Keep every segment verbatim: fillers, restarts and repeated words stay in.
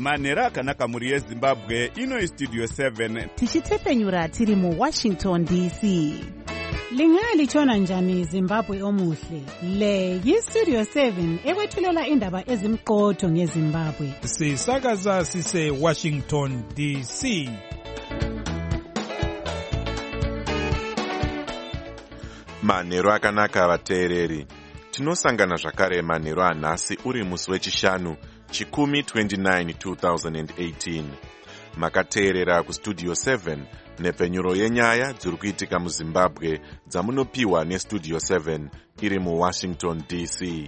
manhero akanaka mhuri yezimbabwe. Ino Studio seven tichitepfenyura tiri mu Washington D C. Lingalitshona njani Zimbabwe omuhle? Le yi-Studio seven ekwethulela indaba ezimqotho ngeZimbabwe. Sisakaza sise Washington D C. Manhero akanaka vateereri. Tinosangana zvakare manhero anhasi uri musi wechishanu chikumi twenty-nine two thousand eighteen. Makateerera kuStudio seven nepfenyuro yenyaya dziri kuitika muZimbabwe dzamunopiwa neStudio seven iri muWashington D C.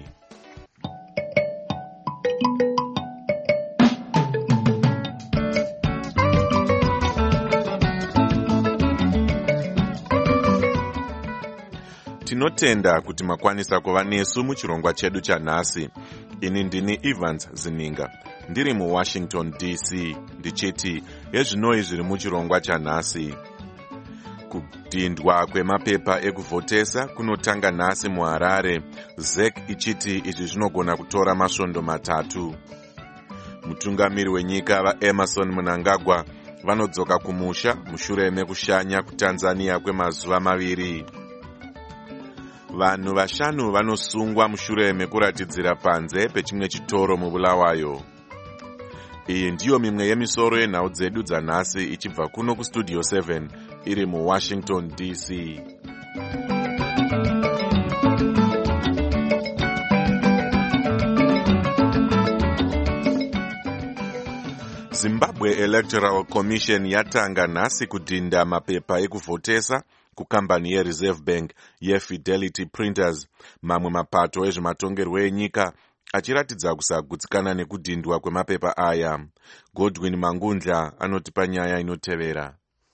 Tinotenda kuti makwanisa kuva nesu muchirongwa chedu chanhasi. Ini ndini Evans Zininga, ndiri muWashington D C, ndichiti ezvinoi zviri muchirongwa chanhasi. Kudhindwa kwemapepa ekuvhotesa kunotanga nhasi muHarare, Z E C ichiti izvi zvinogona kutora masvondo matatu. Mutungamiri wenyika vaEmerson Mnangagwa vanodzoka kumusha mushure mekushanya kuTanzania kwemazuva maviri. Vanhu vashanu vanosungwa mushure mekuratidzira panze pechimwe chitoro muBulawayo. Iyi ndiyo mimwe yemisoro yenhau dzedu dzanhasi ichibva kuno kuStudio seven iri muWashington D C. Zimbabwe Electoral Commission yatanga nhasi kudhinda mapepa ekuvhotesa kukambani yeReserve Bank yeFidelity Printers. Mamwe mapato ezvematongerwo enyika achiratidza kusagutsikana nekudhindwa kwemapepa aya. Godwin Mangundla anotipa nyaya inotevera.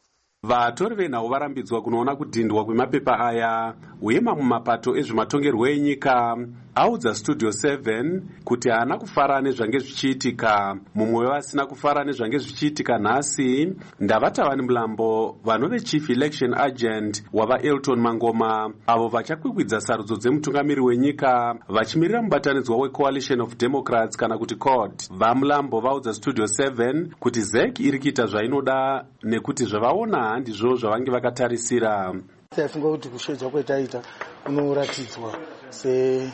Vatori venhau varambidzwa kunoona kudhindwa kwemapepa aya, uye mamwe mapato ezvematongerwo enyika audza Studio seven kuti haana kufara nezvange zvichiitika. Mumwe wavasina kufara nezvange zvichiitika nhasi ndavatavani mulambo vanove Chief Election Agent wava Elton Mangoma, avo vachakwikwidza sarudzo dzemutungamiri wenyika vachimirira mubatanidzwa weCoalition of Democrats kana kuti C O D. Vamulambo vaudza Studio seven kuti Z E C iri kuita zvainoda nekuti zvavaona handizvo zvavange vakatarisira. Taifunga kuti kushedza kwetaita kunoratidzwa se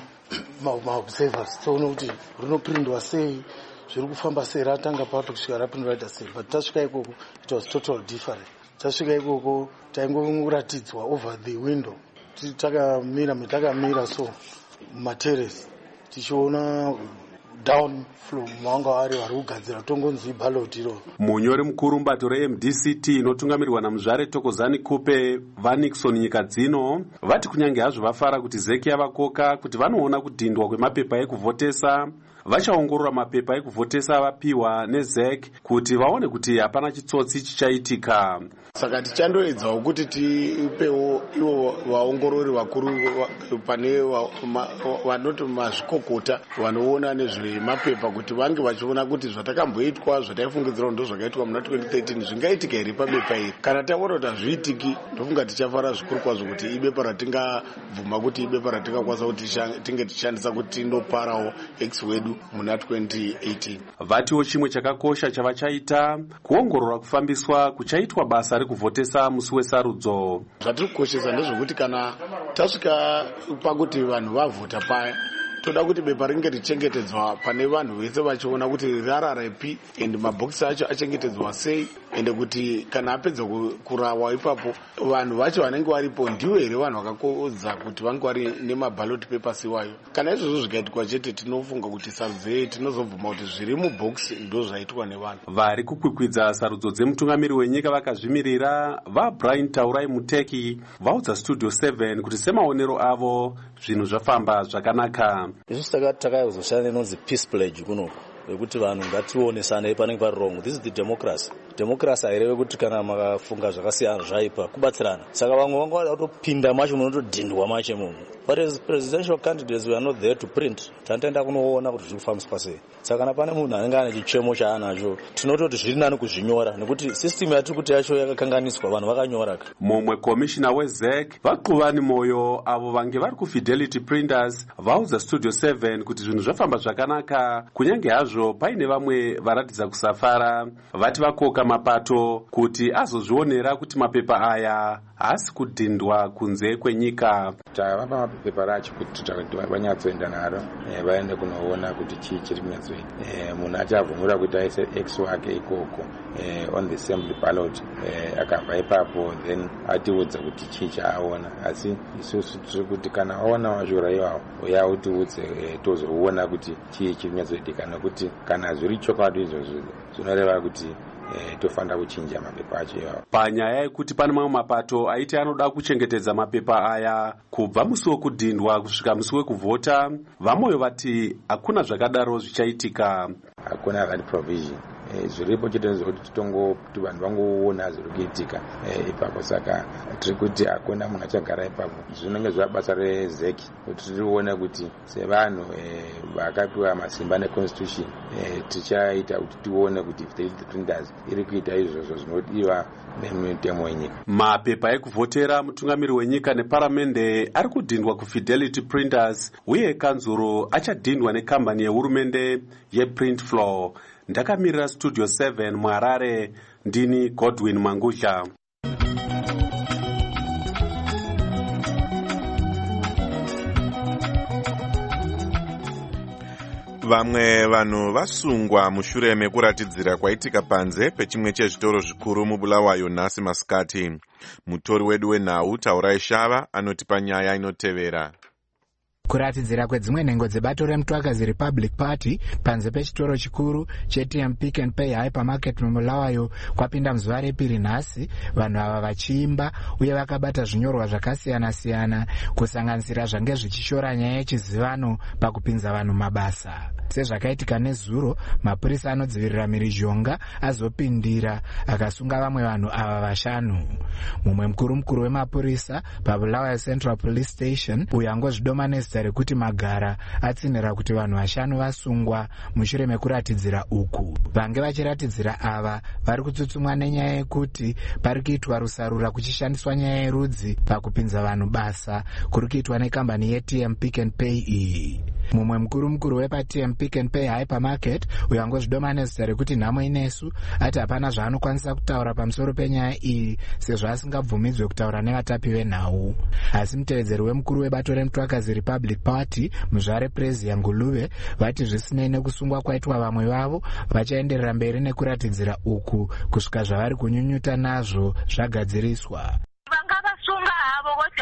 maobservers toona kuti rinoprindwa sei, zviri kufamba sei, ratanga pato kusvika rapindwa raita sei. But tasvika ikoko it was total different. Tasvika ikoko taingoratidzwa over the window, takamira metakamira so mumaterrace tichiona down flow mwanga vari vari kugadzira tongonzi ballot iro. Munyori mukuru mubato reM D C T inotungamirwa naMuzvare Thokozani Kupe vaNixon nyika dzino vati kunyange hazvo vafara kuti Z E C yavakoka kuti vanoona kudhindwa kwemapepa ekuvhotesa, vachaongorora mapepa ekuvhotesa avapiwa neZ E C kuti vaone kuti hapana chitsotsi chichaitika. Saka tichandoedzawo kuti tipewo ivo vaongorori vakuru pane vanoti mazvikokota vanoona nezvemapepa kuti vange vachiona kuti zvatakamboitwa zvataifungidzira ndo zvakaitwa muna twenty thirteen zvingaitika here pabepa iri. Kana taona kuti hazviitiki, ndofunga tichafara zvikuru kwazvo kuti ibepa ratingabvuma kuti ibepa ratingakwanisa kuti tinge tichishandisa kuti tindoparawo X wedu muna twenty eighteen. Vatiwo chimwe chakakosha chavachaita kuongorora kufambiswa kuchaitwa basa rekuvhotesa musi wesarudzo. Zvatiri kukoshesa ndezvekuti kana tasvika pakuti vanhu vavhota paya, toda kuti bepa ringe richengetedzwa pane vanhu vese vachiona kuti rararipi and mabhokisi acho achengetedzwa sei, ende kuti kana apedza kurawa ipapo vanhu vacho vanenge varipo ndiwo here vanhu vakakodza kuti vange vari nemaballot papers iwayo. Kana izvozvo zvikaitikwa chete, tinofunga kuti sarudzo yedu tinozobvuma kuti zviri mubhokisi ndo zvaitwa nevanhu. Vari kukwikwidza sarudzo dzemutungamiri wenyika vakazvimirira vaBrian Taurai Muteki vaudza Studio seven kuti semaonero avo zvinhu zvafamba zvakanaka. Isu takazoshanda nenonzi peace pledge kuno wekuti vanhu ngationesane panenge pari wrong. This is the democracy. Democracy haireve kuti kana makafunga zvakasiyana zvaipa kubatsirana. Saka vamwe vanga vada kutopinda macho munotodhindwa macho munhu. But as presidential candidates we are not there to print. Tantaenda kunoona kuti zviri kufambiswa sei. Saka kana pane munhu anenge ane chichemo chaanacho, tinototi zviri nani kuzvinyora nekuti system yatiri kuti yacho yakakanganiswa, vanhu vakanyora. Mumwe commissioner weZ E C vaQuvani Moyo avo vange vari kuFidelity Printers vaudza Studio seven kuti zvinhu zvafamba zvakanaka kunyange hazvo izvozvo paine vamwe varatidza kusafara vati vakoka mapato kuti azozvionera kuti mapepa aya haasi kudhindwa kunze kwenyika. Tavapa mapepa racho kuti vanyatsoenda naro vaende kunoona kuti chii chiri kunyatsoita. Munhu achavhumura kuti aise x wake ikoko on the assembly ballot akabva ipapo then atiudza kuti chii chaaona. Asi isusu tiri kuti kana aona mashura iwawo uya utiudze tozoona kuti chii chiri kunyatsoitika, nokuti kana zviri chokwadi izvozvo zvinoreva kuti tofanira kuchinja mapepa acho iwawo. Panyaya yekuti pane mamwe mapato aiti anoda kuchengetedza mapepa aya kubva musi wekudhindwa kusvika musi wekuvhota, vamweyo vati hakuna zvakadaro zvichaitika. Hakuna that provision. Zviripo chete kuti titongo kuti vanhu vangoona zviri kuitika ipapo. Saka tiri kuti hakuna munhu achagara ipapo. Zvinenge zvabasa rezeki kuti tirione kuti sevanhu vakapiwa masimba neconstitution tichaita kuti tione kuti Fidelity Printers iri kuita izvozvo zvinodiwa nemitemo yenyika. Mapepa ekuvhotera mutungamiri wenyika neparamende ari kudhindwa kuFidelity Printers, uye kanzuro achadhindwa nekambani yehurumende yePrint Flow. Ndakamirira Studio seven muHarare, ndini Godwin Mangudla. Vamwe vanhu vasungwa mushure mekuratidzira kwaitika panze pechimwe chezvitoro zvikuru muBulawayo nhasi masikati. Mutori wedu wenhau Taurai Shava anotipa nyaya inotevera. Kuratidzira kwedzimwe nhengo dzebato reMutwakazi Republic Party panze pechitoro chikuru cheT M Pick and Pay Hypermarket muBulawayo kwapinda muzuva repiri nhasi, vanhu ava vachiimba uye vakabata zvinyorwa zvakasiyana-siyana kusanganisira zvange zvichishora nyaya yechizivano pakupinza vanhu mabasa. Sezvakaitika nezuro, mapurisa anodzivirira mhirizhonga azopindira akasunga vamwe vanhu ava vashanu. Mumwe mukuru mukuru wemapurisa paBulawayo Central Police Station uyo angozvidoma nezita rekuti Magara atsinhira kuti vanhu vashanu vasungwa mushure mekuratidzira uku. Vange vachiratidzira ava vari kutsutsumwa nenyaya yekuti pari kuitwa rusarura kuchishandiswa nyaya yerudzi pakupinza vanhu basa kuri kuitwa nekambani yeT M Pick and Pay iyi. Mumwe mukuru mukuru wepaT M Pick and Pay Hypermarket uyo angozvidoma nezita rekuti Nhamo Inesu ati hapana zvaanokwanisa kutaura pamusoro penyaya iyi sezvo asingabvumidzwe kutaura nevatapi venhau. Asi mutevedzeri wemukuru webato reMutwakazi Republic Party muzvare Prezia Nguluve vati zvisinei nekusungwa kwaitwa vamwe vavo vachaenderera mberi nekuratidzira uku kusvika zvavari kunyunyuta nazvo zvagadziriswa. Vangavasunga havo kodwa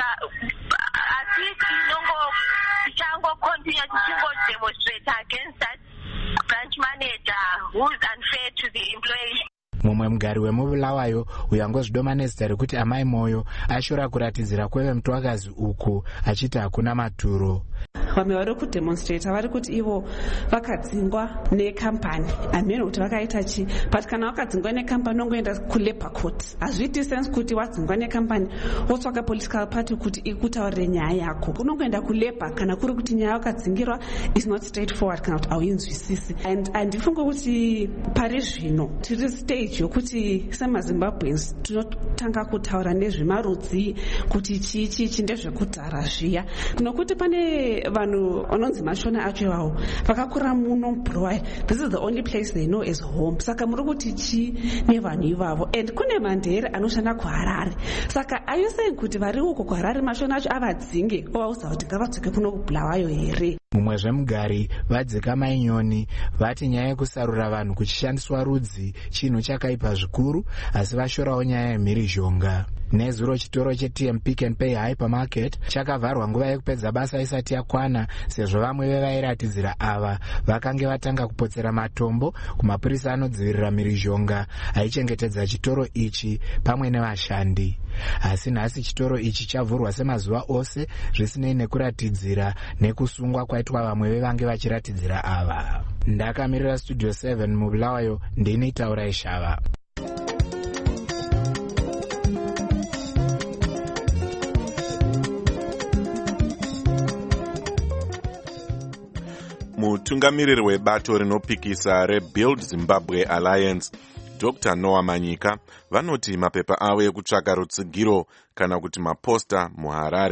asi tinongo tichango continue tichingo demonstrate against that branch manager who is unfair to the employees. Mumwe mugari wemuBulawayo uyo angozvidoma nezita rekuti Amai Moyo ashora kuratidzira kweveMutwakazi uku achiti hakuna maturo. Vamwe vari kudemonstrata vari kuti ivo vakadzingwa nekambani, hameno kuti vakaita chi, but kana vakadzingwa nekambani ungoenda kuLabour Court. Hazviiti sense kuti wadzingwa nekambani wotsvaka political party kuti ikutaurire nyaya yako. Unongoenda kuLabour kana kuri kuti nyaya yakadzingirwa is not straightforward kana kuti auinzwisisi. And handifunge kuti pari zvino tiri stage yokuti semaZimbabweans tinotanga kutaura nezvemarudzi kuti chii chichi ndezvekudhara zviya, nokuti pane vanhu vanonzi mashona acho iwawo vakakura muno muBulawayo. This is the only place they know as home. Saka muri kuti chi nevanhu ivavo, and kune mandere anoshanda kuHarare. Saka are you saying kuti vari uko kuHarare mashona acho avadzinge ovauza kuti ngavatsoke kuno kuBulawayo here? Mumwe zvemugari vadzika Mainyoni vati nyaya yekusarura vanhu kuchishandiswa rudzi chinhu chakaipa zvikuru, asi vashorawo nyaya yemhirizhonga. Nezuro chitoro cheT M Pick and Pay Hypermarket chakavharwa nguva yekupedza basa isati yakwana, sezvo vamwe vevairatidzira ava vakange vatanga kupotsera matombo kumapurisa anodzivirira mhirizhonga aichengetedza chitoro ichi pamwe nevashandi. Asi nhasi chitoro ichi chavhurwa semazuva ose zvisinei nekuratidzira nekusungwa kwaitwa vamwe vevange vachiratidzira ava. Ndakamirira Studio seven muBulawayo, ndini Taurai Shava. Mutungamiriri webato rinopikisa reBuild Zimbabwe Alliance Doctor Noah Manyika vanoti mapepa avo ekutsvaka rutsigiro kana kuti maposta muHarare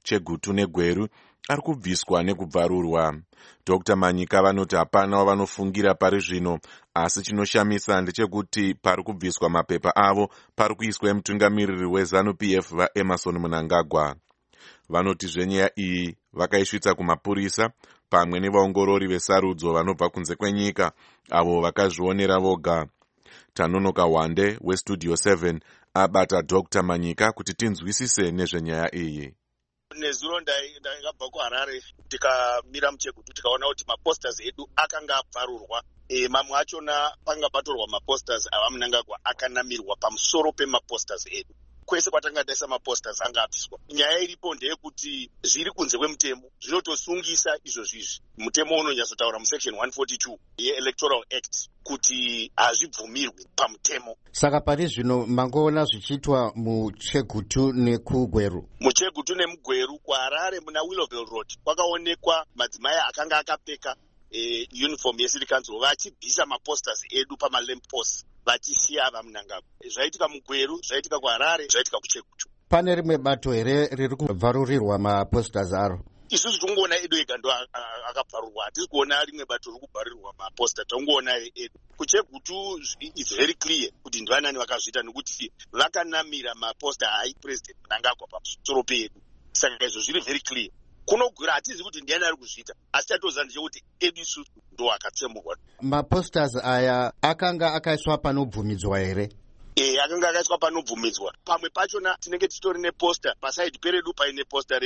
Chegutu neGweru ari kubviswa nekubvarurwa. Dr Manyika vanoti hapana wavanofungira pari zvino, asi chinoshamisa ndechekuti pari kubviswa mapepa avo pari kuiswa mutungamiriri weZANU P F vaEmerson Mnangagwa. Vanoti zvenyaya iyi vakaisvitsa kumapurisa pamwe nevaongorori vesarudzo vanobva kunze kwenyika avo vakazvionera voga. Tanonoka Wande weStudio seven abata Dr Manyika kuti tinzwisise nezvenyaya iyi. Nezuro ndakabva kuHarare tikamira muChegutu tikaona kuti maposters edu akanga abvarurwa. E, mamwe achona panga patorwa maposters ava Mnangagwa akanamirwa pamusoro pemaposters edu. Kwese kwatanga daisa maposters anga abviswa. Nyaya iripo ndeyekuti zviri kunze kwemutemo zvinotosungisa izvo zvizvi. Mutemo unonyatsotaura musection one forty-two yeElectoral Act kuti hazvibvumirwi pamutemo. Saka pari zvino mangoona zvichiitwa muChegutu nekuGweru. muChegutu nemuGweru kuHarare muna Willowville Road kwakaonekwa madzimai akanga akapfeka e, uniform yeCity Council vachibvisa maposters edu pamalamp posts vachisiya vaMnangagwa. Zvaitika muGweru, zvaitika kuHarare, zvaitika kuChegutu. Pane rimwe bato here riri kubvarurirwa maposters aro? Isusu tingoona edu ega ndo akabvarurwa, hatisi kuona rimwe bato riri kubvarurirwa maposta, tingoona edu. kuChegutu it's very clear kuti ndivanani vakazviita nekuti vakanamira maposta hai President Mnangagwa pamusoro pedu. Saka izvo zviri very clear. Kunogura hatizi kuti ndiani ari kuzviita, asi tatoziva ndechekuti edu isusu ndo akatsemurwa. Maposters aya akanga akaiswa panobvumidzwa here? Eh, akanga akaiswa panobvumidzwa. Pamwe pachona tinenge titori neposta pasaidi peredu paine posta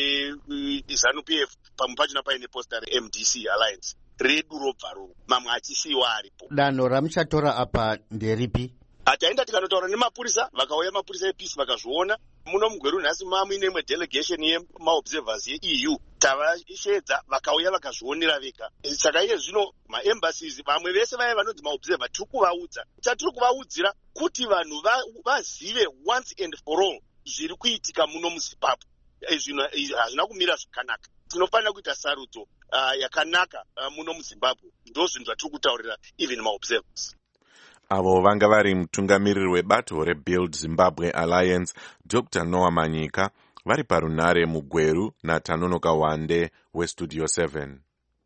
reZANU P F, pamwe pachona paine posta reM D C Alliance redu robvarurwa, mamwe achisiyiwa aripo. Danho ramuchatora apa nderipi? Hataenda tikanotaura nemapurisa, vakauya mapurisa epeace vakazviona. Muno muGweru nhasi mamuine imwe delegation yemaobservers yeE U tavashedza vakauya vakazvionera vega. Saka iye zvino maembassies vamwe vese vaya vanonzi maobserver tiri kuvaudza chatiri kuvaudzira kuti vanhu vazive once and for all zviri kuitika muno muZimbabwe. Zvino hazvina kumira zvakanaka. Tinofanira kuita sarudzo uh, yakanaka uh, muno muZimbabwe. Ndo zvinhu zvatiri kutaurira even maobservers. Avo vanga vari mutungamiriri webato reBuild Zimbabwe Alliance Dr Noah Manyika vari parunare muGweru naTanonoka Wande weStudio seven.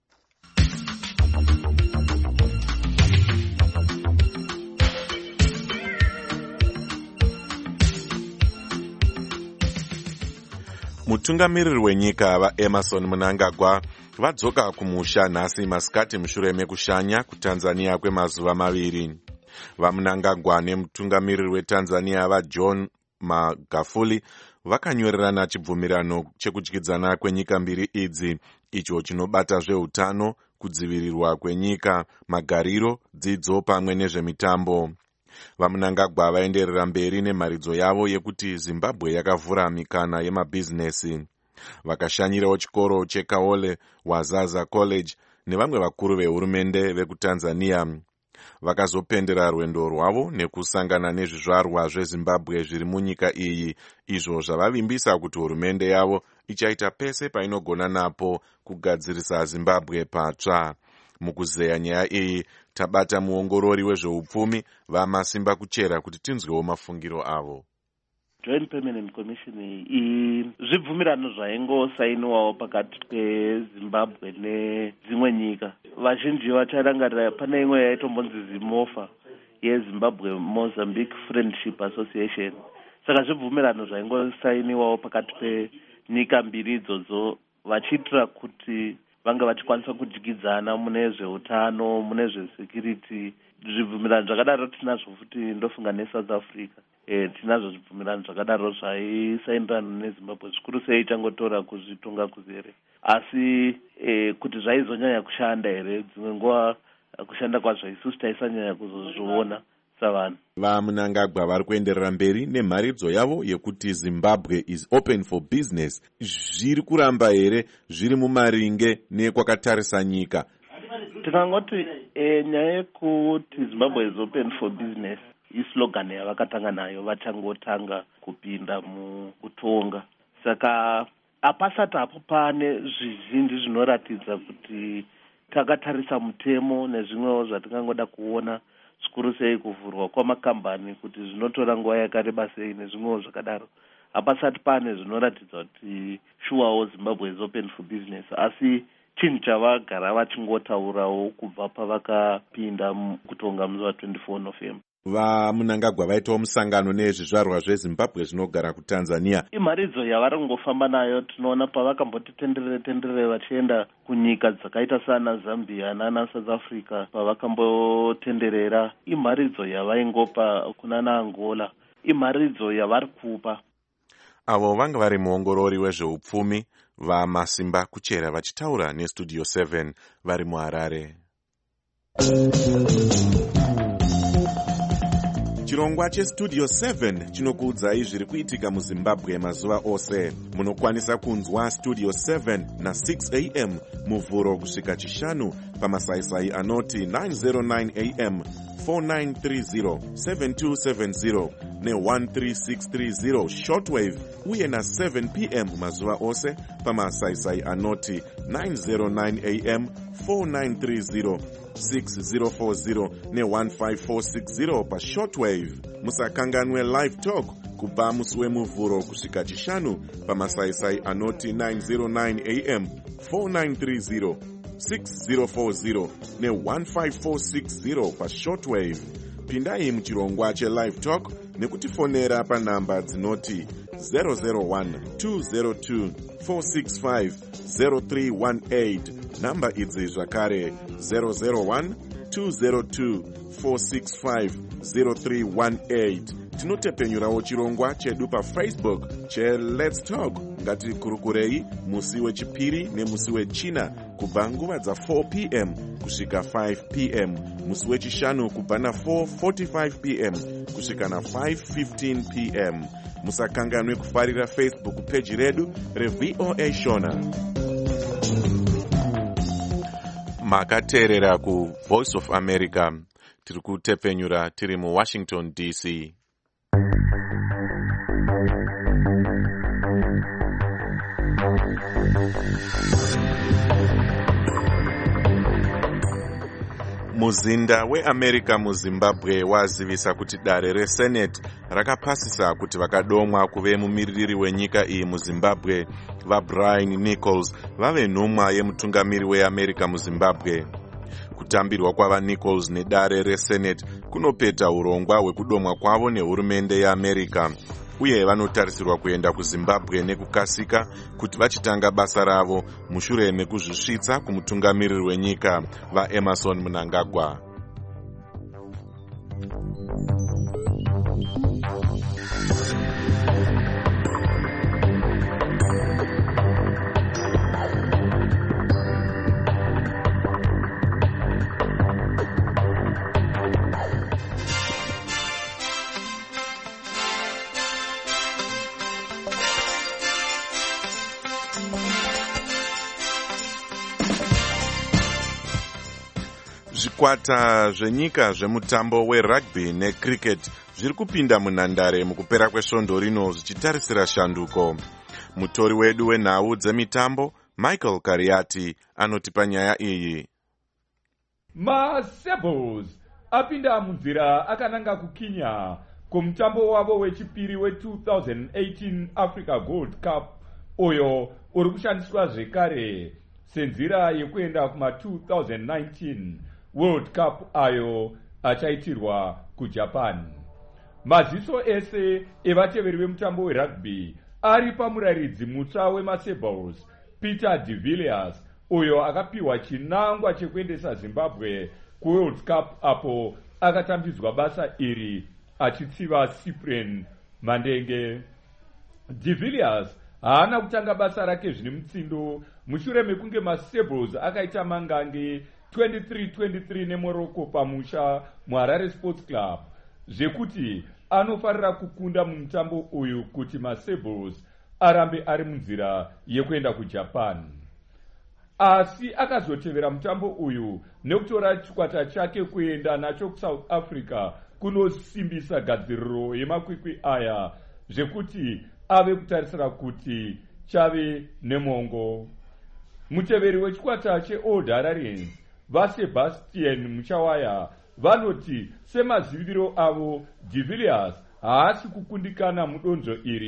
Mutungamiriri wenyika vaEmerson Mnangagwa vadzoka kumusha nhasi masikati mushure mekushanya kuTanzania kwemazuva maviri. VaMnangagwa nemutungamiriri weTanzania vaJohn Magufuli vakanyorerana chibvumirano chekudyidzana kwenyika mbiri idzi, icho chinobata zveutano, kudzivirirwa kwenyika, magariro, dzidzo pamwe nezvemitambo. VaMnangagwa vaenderera mberi nemharidzo yavo yekuti Zimbabwe yakavhura mikana yemabhizinesi. Vakashanyirawo chikoro cheKaole Wazaza College nevamwe vakuru vehurumende vekuTanzania. Vakazopendera rwendo rwavo nekusangana nezvizvarwa zveZimbabwe zviri munyika iyi, izvo zvavavimbisa kuti hurumende yavo ichaita pese painogona napo kugadzirisa Zimbabwe patsva. Mukuzeya nyaya iyi tabata muongorori wezveupfumi vaMasimba Kuchera kuti tinzwewo mafungiro avo. Joint Permanent Commission zvibvumirano zvaingosainiwawo pakati peZimbabwe nedzimwe nyika. Vazhinji vacharangarira pane imwe yaitombonzi ZIMOFA yeZimbabwe Mozambique Friendship Association. Saka zvibvumirano zvaingosainiwawo pakati penyika mbiri idzodzo vachiitira kuti vanga vachikwanisa kudyidzana mune zveutano, mune zvesekurity. Zvibvumirano zvakadaro tinazvo futi ndofunga neSouth Africa. E, tinazvo zvibvumirano zvakadaro zvaisainirana neZimbabwe zvikuru sei changotora kuzvitonga kuzere. Asi e, kuti zvaizonyanya kushanda here, dzimwe nguva kushanda kwazvo isusu taisanyanya kuzozviona savanhu. VaMnangagwa vari kuenderera mberi nemharidzo yavo yekuti Zimbabwe is open for business. Zviri kuramba here zviri mumaringe nekwakatarisa nyika? Tikangoti e, nyaya yekuti Zimbabwe is open for business islogan yavakatanga nayo vachangotanga kupinda mukutonga. Saka apasati apo pane zvizhinji zvinoratidza kuti takatarisa mutemo nezvimwewo zvatingangoda kuona, zvikuru sei kuvhurwa kwamakambani kuti zvinotora nguva yakareba sei nezvimwewo zvakadaro. hapasati pane zvinoratidza kuti shuwawo Zimbabwe is open for business, asi chinhu chavagara vachingotaurawo kubva pavakapinda kutonga musi wa twenty-four November. vaMnangagwa vaitawo musangano nezvizvarwa zveZimbabwe zvinogara kuTanzania. Imharidzo yavari kungofamba nayo tinoona pavakamboti tenderere tenderere vachienda kunyika dzakaita sana Zambia nana South Africa, pavakambotenderera imharidzo yavaingopa kunana Angola, imharidzo yavari kupa. Avo vanga vari muongorori wezveupfumi vaMasimba Kuchera vachitaura neStudio seven vari muHarare. Chirongwa cheStudio seven chinokuudzai zviri kuitika muZimbabwe mazuva ose. Munokwanisa kunzwa Studio seven na six a m muvhuro kusvika chishanu pamasaisai anoti nine oh nine a m, four nine three zero, seven two seven zero ne one three six three zero shortwave, uye na seven p m mazuva ose pamasaisai anoti nine oh nine a m, four nine three zero, six zero four zero ne one five four six zero pa shortwave. Musakanganwe live talk kubva musi wemuvhuro kusvika chishanu pamasaisai anoti nine oh nine a m, four nine three zero, six zero four zero ne one five four six zero pa shortwave. Pindai muchirongwa chelive talk nekutifonera panhamba dzinoti zero zero one two zero two four six five zero three one eight. Namba idzi zvakare zero zero one two zero two four six five zero three one eight. Tinotepenyurawo chirongwa chedu paFacebook che Let's Talk. Ngatikurukurei musi wechipiri nemusi wechina kubva nguva dza four p m kusvika five p m, musi wechishanu kubva na four forty-five p m kusvika na five fifteen p m. Musakanganwe kufarira Facebook page redu reV O A Shona. Makateerera ku Voice of America. Tiri kutepenyura tiri mu Washington D C. Muzinda weAmerica muZimbabwe wazivisa kuti dare reSenate rakapasisa kuti vakadomwa kuve mumiririri wenyika iyi muZimbabwe vaBrian Nichols vave nhumwa yemutungamiri weAmerica muZimbabwe. Kutambirwa kwavaNichols nedare reSenate kunopeta urongwa hwekudomwa kwavo nehurumende yeAmerica, uye vanotarisirwa kuenda kuZimbabwe nekukasika kuti vachitanga basa ravo mushure mekuzvisvitsa kumutungamiriri wenyika vaEmerson Mnangagwa. Zvikwata zvenyika zvemutambo werugby necricket zviri kupinda munhandare mukupera kwesvondo rino zvichitarisira shanduko. Mutori wedu wenhau dzemitambo Michael Kariati anotipa nyaya iyi. MaSables apinda munzira akananga kuKenya kumutambo wavo wechipiri we-twenty eighteen Africa Gold Cup, uyo uri kushandiswa zvekare senzira yekuenda kuma-twenty nineteen World Cup ayo achaitirwa kuJapan. Maziso ese evateveri vemutambo werugby ari pamuraridzi mutsva weMaSables Peter de Villiers, uyo akapiwa chinangwa chekuendesa Zimbabwe kuWorld Cup apo akatambidzwa basa iri achitsiva Cyprian Mandenge. De Villiers haana kutanga basa rake zvine mutsindo mushure mekunge MaSables akaita mangange twenty-three twenty-three neMorocco pamusha muHarare Sports Club, zvekuti anofarira kukunda mumutambo uyu kuti MaSables arambe ari munzira yekuenda kuJapan. Asi akazotevera mutambo uyu nekutora chikwata chake kuenda nacho kuSouth Africa kunosimbisa gadziriro yemakwikwi aya, zvekuti ave kutarisira kuti chave nemongo. Muteveri wechikwata cheOld Hararians vaSebastian Muchawaya vanoti semaziviro avo De Villiers haasi kukundikana mudonzvo iri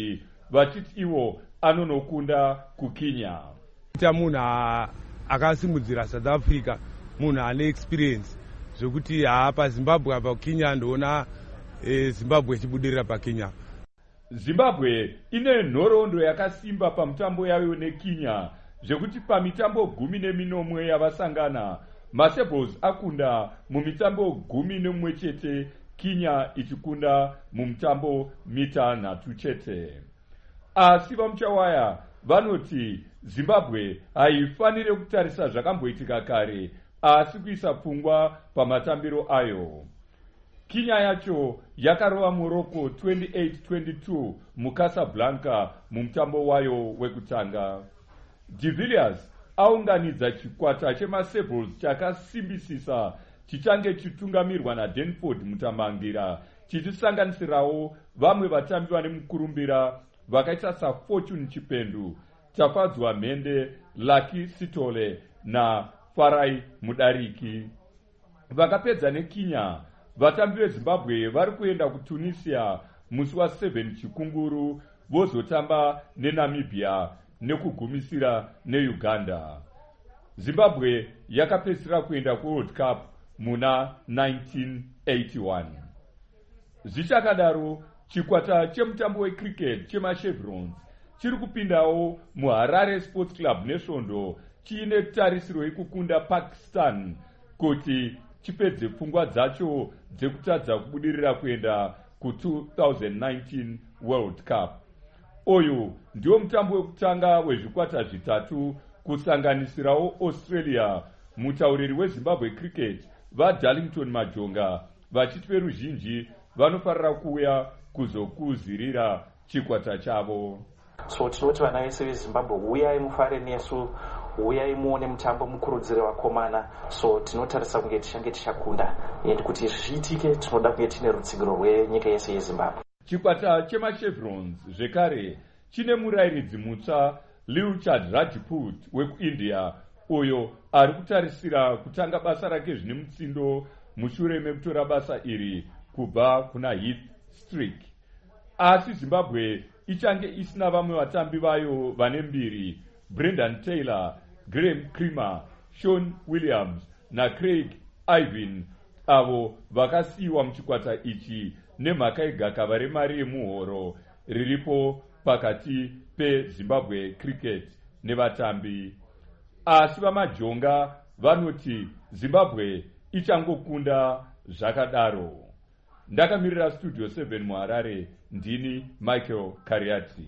vachiti ivo anonokunda kukinya. ita munhu akasimudzira South Africa, munhu ane experience zvekuti haa paZimbabwe apa Kenya ndoona e, Zimbabwe ichibudirira paKenya. Zimbabwe ine nhoroondo yakasimba pamutambo yayo neKenya zvekuti pamitambo gumi neminomwe yavasangana maSebhuls akunda mumitambo gumi nemumwe chete, Kenya ichikunda mumutambo mita nhatu chete. Asi vamuchawaya vanoti Zimbabwe haifanire kutarisa zvakamboitika kare asi kuisa pfungwa pamatambiro ayo. Kenya yacho yakarova Morocco twenty-eight twenty-two muCasablanca mumutambo wayo wekutanga. De Villiers aunganidza chikwata chemaSebhuls chakasimbisisa chichange chitungamirwa naDanford Mutamangira, chichisanganisirawo vamwe vatambi vane mukurumbira vakaita saFortune Chipendu, Tafadzwa Mhende, Lucky Sitole na Farai Mudariki. Vakapedza neKenya, vatambi veZimbabwe vari kuenda kuTunisia musi waseven chikunguru, vozotamba neNamibia nekugumisira neUganda. Zimbabwe yakapedzisira kuenda kuWorld Cup muna nineteen eighty-one. Zvichakadaro, chikwata chemutambo wecricket chemaChevrons chiri kupindawo muHarare Sports Club nesvondo chiine tarisiro yekukunda Pakistan kuti chipedze pfungwa dzacho dzekutadza kubudirira kuenda ku-twenty nineteen World Cup. Oyu ndio mutambo wekutanga wezvikwata zvitatu kusanganisirawo Australia. Mutauriri weZimbabwe Cricket vaDarlington Majonga vachiti veruzhinji vanofarira kuuya kuzokuzirira chikwata chavo. So tinoti vana vese veZimbabwe uyai mufare nesu, uyai muone mutambo mukurudzire vakomana. So tinotarisa kunge tichange tichakunda, ende kuti zviitike tinoda kunge tine rutsigiro rwenyika yese yeZimbabwe. Chikwata chemaChevrons zvekare chine murairidzi mutsva Lilchad Rajput wekuIndia, uyo ari kutarisira kutanga basa rake zvine mutsindo mushure mekutora basa iri kubva kuna Heath Strick. Asi Zimbabwe ichange isina vamwe vatambi vayo vane mbiri, Brendan Taylor, Graham Creamer, Sean Williams na Craig Ivan, avo vakasiyiwa muchikwata ichi nemhaka yegakava remari yemuhoro riripo pakati peZimbabwe Cricket nevatambi. Asi vamajonga vanoti Zimbabwe ichangokunda zvakadaro. Ndakamirira Studio seven muHarare, ndini Michael Kariati.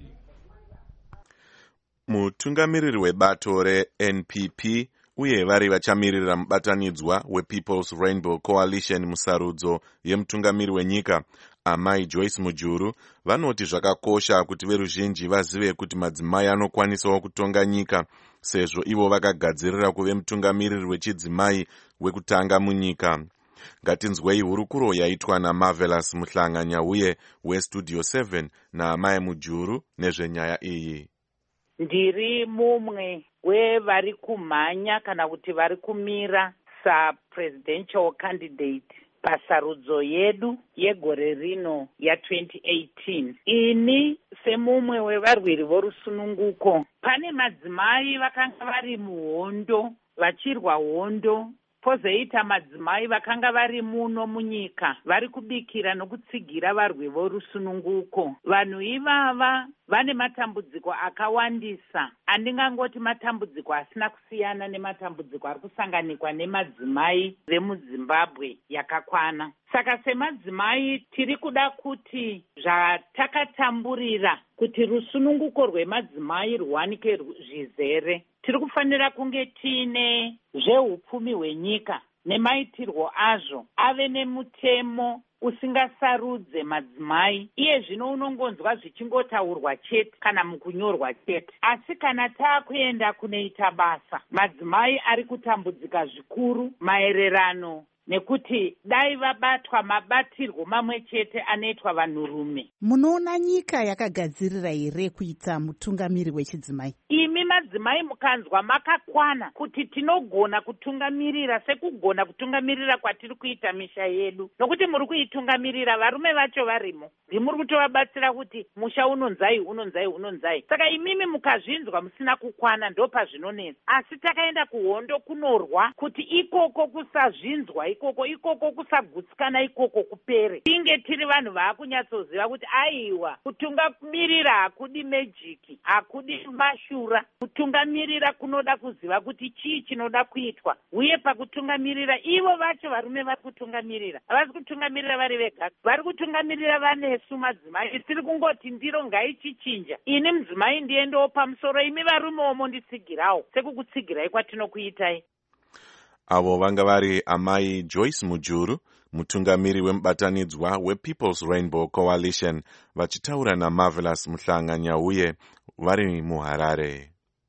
Mutungamiriri webato reN P P uye vari vachamirira mubatanidzwa wePeople's Rainbow Coalition musarudzo yemutungamiri wenyika Amai Joyce Mujuru vanoti zvakakosha kuti veruzhinji vazive kuti madzimai anokwanisawo kutonga nyika sezvo ivo vakagadzirira kuve mutungamiriri wechidzimai wekutanga munyika. Ngatinzwei hurukuro yaitwa naMarvelous Muhlanganyauye weStudio seven naAmai Mujuru nezvenyaya iyi. Ndiri mumwe wevari kumhanya kana kuti vari kumira sa-presidential candidate pasarudzo yedu yegore rino ya-twenty eighteen. Ini semumwe wevarwiri vorusununguko, pane madzimai vakanga vari muhondo vachirwa hondo, pozoita madzimai vakanga vari muno munyika vari kubikira nokutsigira varwi vorusununguko. Vanhu ivava vane matambudziko akawandisa, andingangoti matambudziko asina kusiyana nematambudziko ari kusanganikwa nemadzimai vemuZimbabwe yakakwana. Saka semadzimai tiri kuda kuti zvatakatamburira kuti rusununguko rwemadzimai rwanike zvizere, tiri kufanira kunge tiine zveupfumi hwenyika nemaitirwo azvo ave nemutemo usingasarudze madzimai. Iye zvino unongonzwa zvichingotaurwa chete kana mukunyorwa chete, asi kana taakuenda kunoita basa, madzimai ari kutambudzika zvikuru maererano nekuti dai vabatwa mabatirwo mamwe chete anoitwa vanhurume. Munoona nyika yakagadzirira here kuita mutungamiri wechidzimai? Imi madzimai mukanzwa makakwana kuti tinogona kutungamirira sekugona kutungamirira kwatiri kuita misha yedu, nokuti muri kuitungamirira varume vacho varimo, ndimuri kutovabatsira kuti musha unonzai unonzai unonzai. Saka imimi mukazvinzwa musina kukwana ndo pazvinonetsa. Asi takaenda kuhondo kunorwa kuti ikoko kusazvinzwa, ikoko ikoko kusagutsikana, ikoko kupere. Tinge tiri vanhu vaakunyatsoziva kuti aiwa kutungamirira hakudi mejiki, hakudi mashura. Kutungamirira kunoda kuziva kuti chii chinoda kuitwa, uye pakutungamirira ivo vacho varume vari kutungamirira havasi kutungamirira vari vega, vari kutungamirira vanesu madzimai. Tiri kungoti ndiro ngaichichinja, ini mudzimai ndiendewo pamusoro, imi varume omo nditsigirawo sekukutsigirai kwatinokuitai. Avo vanga vari amai Joyce Mujuru, mutungamiri wemubatanidzwa wePeople's Rainbow Coalition, vachitaura naMarvelous Muhlanga Nyauye vari muHarare.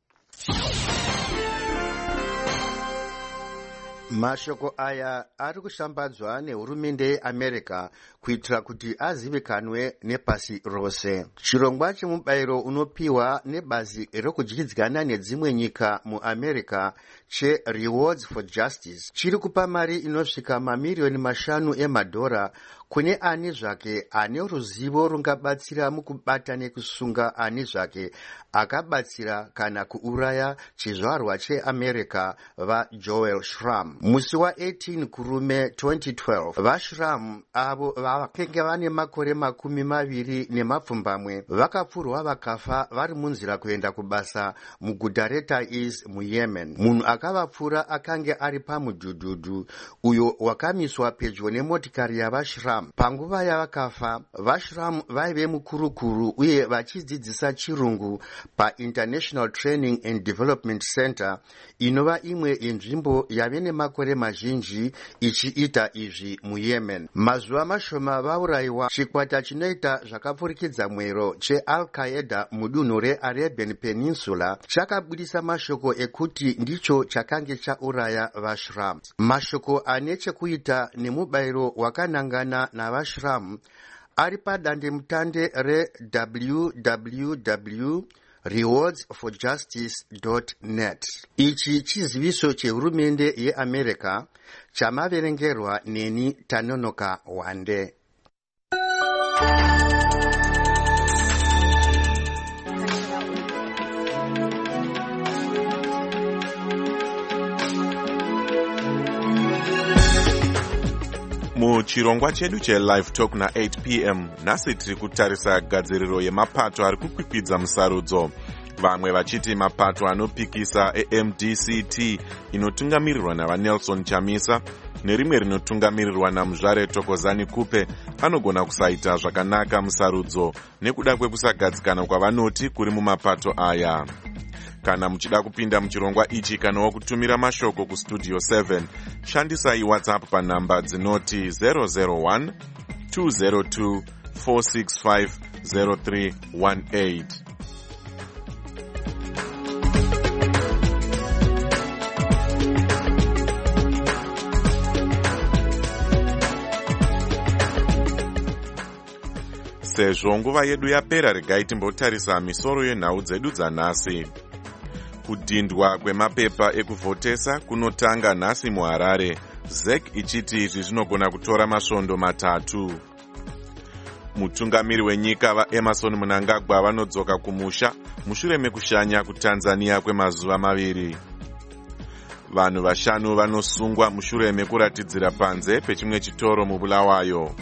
Mashoko aya ari kushambadzwa nehurumende yeAmerica kuitira kuti azivikanwe nepasi rose. Chirongwa chemubayiro unopiwa nebazi rekudyidzana nedzimwe nyika muAmerica che Rewards for Justice chiri kupa mari inosvika mamiliyoni mashanu emadhora kune ani zvake ane ruzivo rungabatsira mukubata nekusunga ani zvake akabatsira kana kuuraya chizvarwa cheAmerica vaJoel Schramm. Musi wa18 kurume twenty twelve, vaSchramm avo vakenge vane makore makumi maviri nemapfumbamwe vakapfurwa vakafa vari munzira kuenda kubasa muguta reTaiz muYemen. Munhu akavapfura akange ari pamudhudhudhu uyo wakamiswa pedyo nemotikari yavaSchramm. Panguva yavakafa, vaSchramm vaive mukurukuru uye vachidzidzisa chirungu paInternational Training and Development Center, inova imwe yenzvimbo yave nemakore mazhinji ichiita izvi muYemen. Mazuva mashoma vaurayiwa. Chikwata chinoita zvakapfurikidza mwero cheAl-Qaeda mudunhu reArabian Peninsula chakabudisa mashoko ekuti ndicho chakange chauraya vaSchramm. Mashoko ane chekuita nemubayiro wakanangana navaSchramm ari padandemutande re-w w w dot rewards for justice dot net. Ichi chiziviso chehurumende yeAmerica chamaverengerwa neni Tanonoka Wande. Muchirongwa chedu cheLive Talk na eight p m nhasi tiri kutarisa gadziriro yemapato ari kukwikwidza musarudzo, vamwe vachiti mapato anopikisa eM D C T inotungamirirwa navaNelson Chamisa nerimwe rinotungamirirwa naMuzvare Thokozani Kupe anogona kusaita zvakanaka musarudzo nekuda kwekusagadzikana kwavanoti kuri mumapato aya. Kana muchida kupinda muchirongwa ichi kana wakutumira mashoko kustudio seven, shandisai WhatsApp panhamba dzinoti zero zero one two zero two four six five zero three one eight. Sezvo nguva yedu yapera, regai timbotarisa misoro yenhau dzedu dzanhasi. Kudhindwa kwemapepa ekuvhotesa kunotanga nhasi muHarare, Z E C ichiti izvi zvinogona kutora masvondo matatu. Mutungamiri wenyika vaEmmerson Mnangagwa vanodzoka kumusha mushure mekushanya kuTanzania kwemazuva maviri. Vanhu vashanu vanosungwa mushure mekuratidzira panze pechimwe chitoro muBulawayo.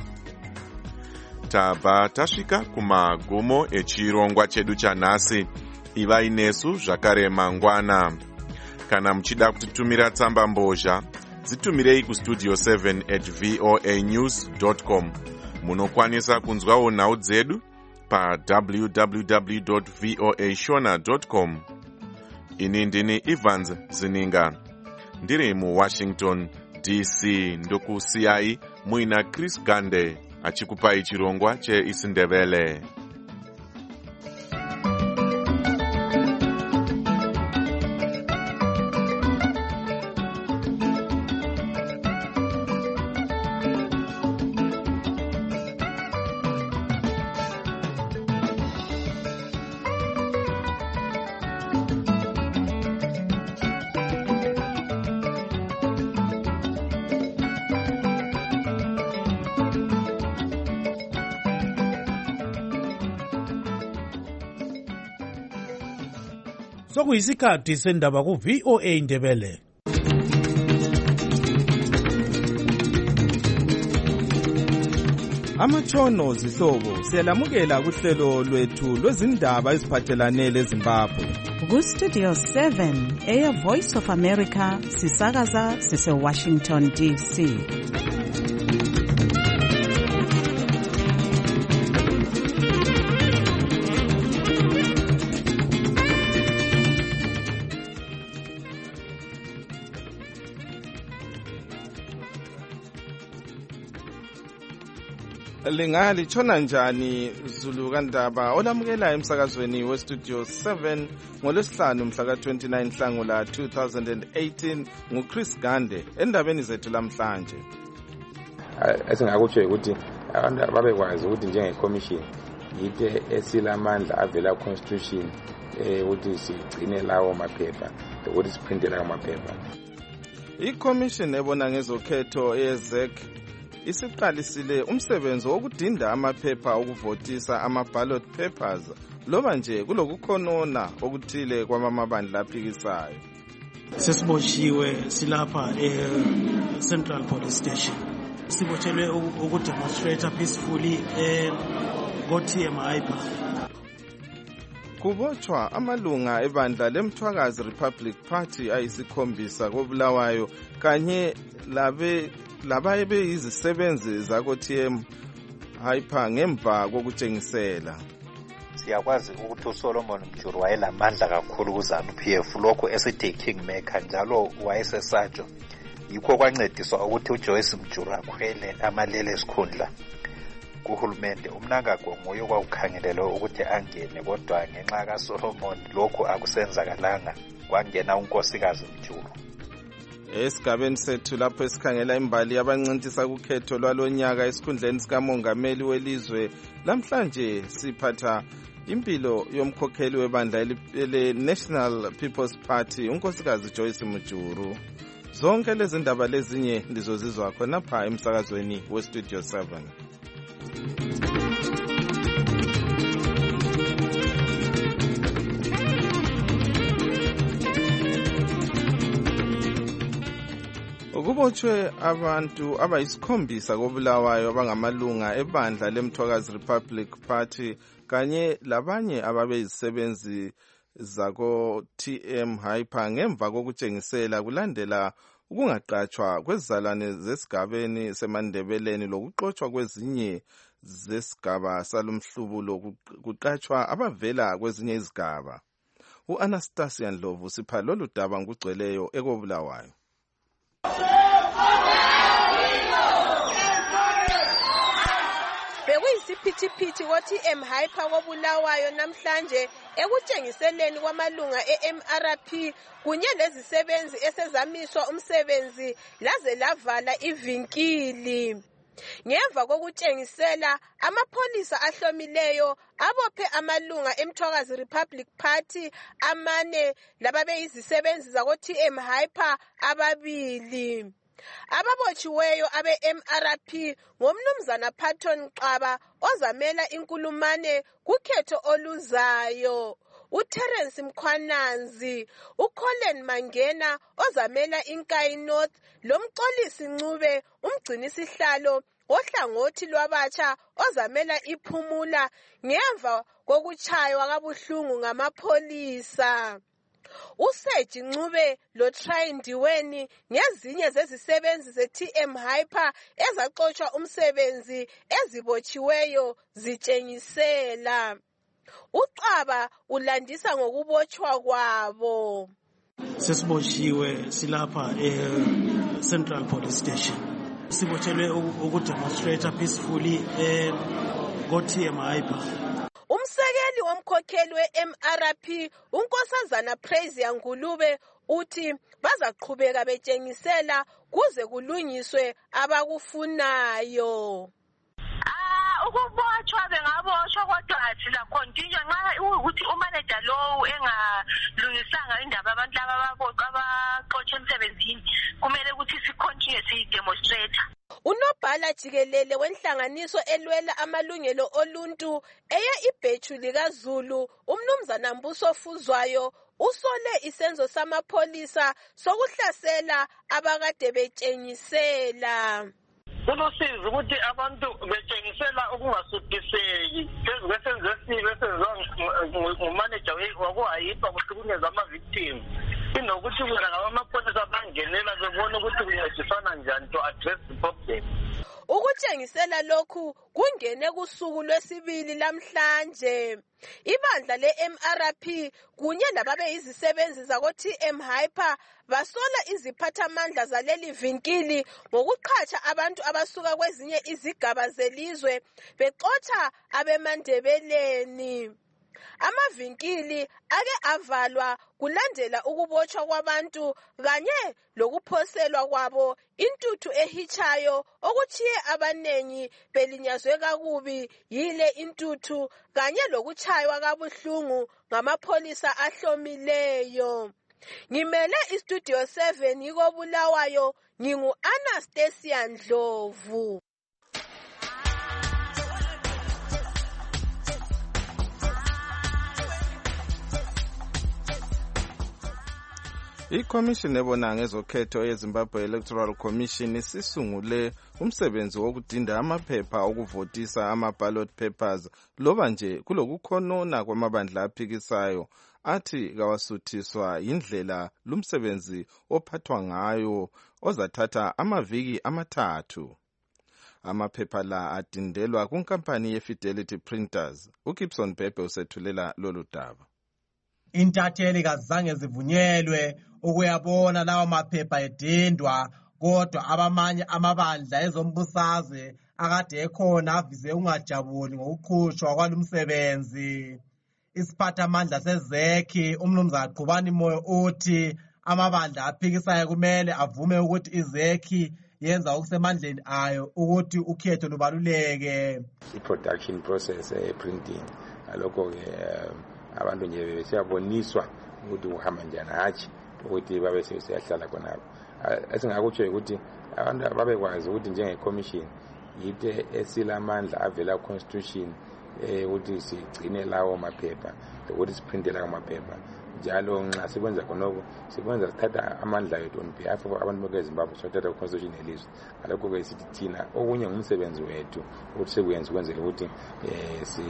Tabva tasvika kumagumo echirongwa chedu chanhasi. Ivai nesu zvakare mangwana. Kana muchida kutitumira tsamba mbozha, dzitumirei kustudio seven at voa news dot com. Munokwanisa kunzwawo nhau dzedu pa w w w dot voa shona dot com. Ini ndini Evans Zininga, ndiri muWashington D C, ndokusiyai muina Chris Gande achikupai chirongwa cheIsindebele. sokuyisikhathi sendaba ku-V O A Ndebele. Amatshono zihlobo siyalamukela kuhlelo lwethu lwezindaba eziphathelane leZimbabwe. Ku-Studio seven, Air Voice of America, sisakaza sise-Washington D C. Lingali tshona njani Zulu kandaba olamukela emsakazweni weStudio seven ngolwesihlanu mhla ka twenty-nine Nhlangula two thousand eighteen nguChris Gande endabeni zethu lamhlanje. Esingakutsho ukuthi abantu babekwazi ukuthi njengecommission yithe esilamandla avela constitution eh ukuthi sigcine lawo maphepha ukuthi siprintele amaphepha. I-commission ebona ngezokhetho eZek isiqalisile umsebenzi wokudinda amaphepha okuvotisa ama-ballot papers loba nje kulokukhonona okuthile kwamamabandla aphikisayo. Sesibotshiwe silapha e-Central Police Station. Sibotshelwe ukudemonstrate peacefully ngo-T M I P. Kubotshwa amalunga ebandla leMthwakazi Republic Party ayisikhombisa koBulawayo kanye labe labaye beyizisebenzi zako-T M Hyper ngemva kokutshengisela. Siyakwazi ukuthi uSolomon Mjuru wayelamandla kakhulu kuZANU P F lokho esithi kingmaker njalo wayesesatsho. Yikho kwancediswa ukuthi uJoyce Mjuru akhwele amalele esikhundla kuhulumende. Umnangagwa nguye kwakukhangelelwe ukuthi angene kodwa ngenxa kaSolomon lokho akusenzakalanga kwangena unkosikazi Mjuru. Esigabeni sethu lapho esikhangela imbali yabancintisa kukhetho lwalonyaka esikhundleni sikamongameli welizwe lamhlanje siphatha impilo yomkhokheli webandla le-National People's Party unkosikazi Joyce Mjuru. Zonke lezi ndaba lezinye ndizozizwa khonapha emsakazweni weStudio seven. Ukubotshwe abantu abayisikhombisa koBulawayo abangamalunga ebandla leMthwakazi Republic Party kanye labanye ababeyisebenzi zako-T M Hyper ngemva kokutshengisela kulandela ukungaqatshwa kwezizalwane zesigabeni semandebeleni lokuxotshwa kwezinye zesigaba salomhlubulo kuqatshwa abavela kwezinye izigaba. U-Anastasia Ndlovu sipha lolu daba ngugcweleyo ekoBulawayo. Bekuyisiphithiphithi ko-T M Hyper koBulawayo namhlanje ekutshengiseleni kwamalunga e-M R P kunye lezisebenzi esezamiswa umsebenzi laze lavala ivinkili. Ngemva kokutshengisela amapholisa ahlomileyo abophe amalunga eMthwakazi Republic Party amane lababeyizisebenzi zako-T M Hyper ababili. Ababotshiweyo abe-M R P ngomnumzana Patton Xaba ozamela inkulumane kukhetho oluzayo, uTerence Mkhwananzi, uColin Mangena ozamela iNkayi North, lomxolisi Ncube umgcinisihlalo ohlangothi lwabatsha ozamela iPhumula ngemva kokuchaywa kabuhlungu ngamapholisa. Useji Ncube loTry Ndiweni ngezinye zezisebenzi ze-T M Hyper ezaxotshwa umsebenzi ezibotshiweyo zitshengisela. Uxaba ulandisa ngokubotshwa kwabo. Sesibotshiwe silapha e-Central Police Station. Sibotshelwe ukudemonstrate peacefully ngo-T M Hyper. Umsekeli womkhokheli we-M R P unkosazana Praise Yangulube uthi bazaqhubeka betshengisela kuze kulungiswe abakufunayo. Ukubotshwa bengabotshwa kodwa sila continue nxa ukuthi umanager lowu engalungisanga indaba abantu laba abaxotshe emsebenzini kumele ukuthi sicontinue siyidemonstrate. Unobhala jikelele wenhlanganiso elwela amalungelo oluntu eye ibhethu likaZulu umnumzana Mbuso Fuzwayo usole isenzo samapholisa sokuhlasela abakade betshengisela. Kulusizi ukuthi abantu betshengisela ukungasuthiseki phezu kwesenzo esibi esenziwa ngumanager wakuhayipha kuhlukunyezwa ama-victims. Inokuthi kungaba amapholisa bangenela bebona ukuthi kuncediswana njani to address the problem. Ukutshengisela lokhu kungene kusuku lwesibili lamhlanje. Ibandla le-M R P kunye lababe izisebenzi zako-T M Hyper basola iziphathamandla zaleli vinkili ngokuqhatsha abantu abasuka kwezinye izigaba zelizwe bexotsha abemandebeleni. Amavinkili ake avalwa kulandela ukubotshwa kwabantu kanye lokuphoselwa kwabo intuthu ehitshayo okuchiye abanengi belinyazwe kakubi yile intuthu kanye lokuchaywa kabuhlungu ngamapholisa ahlomileyo. Ngimele istudio seven yiko Bulawayo, ngingu Anastasia Ndlovu. iCommission ebona ngezokhetho yeZimbabwe Electoral Commission isisungule umsebenzi wokudinda amaphepha okuvotisa ama-ballot papers loba nje kulokukhonona kwamabandla aphikisayo athi kawasuthiswa yindlela lumsebenzi ophathwa ngayo ozathatha amaviki amathathu. Amaphepha la adindelwa kunkampani yeFidelity Printers. uGibson Bhebhe usethulela lolu daba. Intatheli kazange zivunyelwe ukuyabona lawo maphepha edindwa, kodwa abamanye amabandla ezombusazwe akade ekhona avize ungajabuli ngokuqhutshwa kwalumsebenzi. Isiphathamandla sezekhi umnumzana Qhubani Moyo uthi amabandla aphikisayo kumele avume ukuthi izekhi yenza okusemandleni ayo ukuthi ukhetho lubaluleke. I-production process e-printing alokho ke abantu nje besiyaboniswa ukuthi uhamba njani, hatshi ukuthi babe seyahlala khonapho. Esingakutsho ukuthi abantu babekwazi ukuthi njenge-commission yite esilamandla avela ku-constitution ukuthi sigcine lawo maphepha ukuthi siprinte lawo maphepha. Njalo nxa sikwenza khonoko sikwenza sithatha amandla ethu on behalf of abantu beZimbabwe, sothatha ku-constitution yelizwe. Ngalokho-ke sithi thina okunye ngumsebenzi wethu ukuthi sikuyenza ukwenzela ukuthi si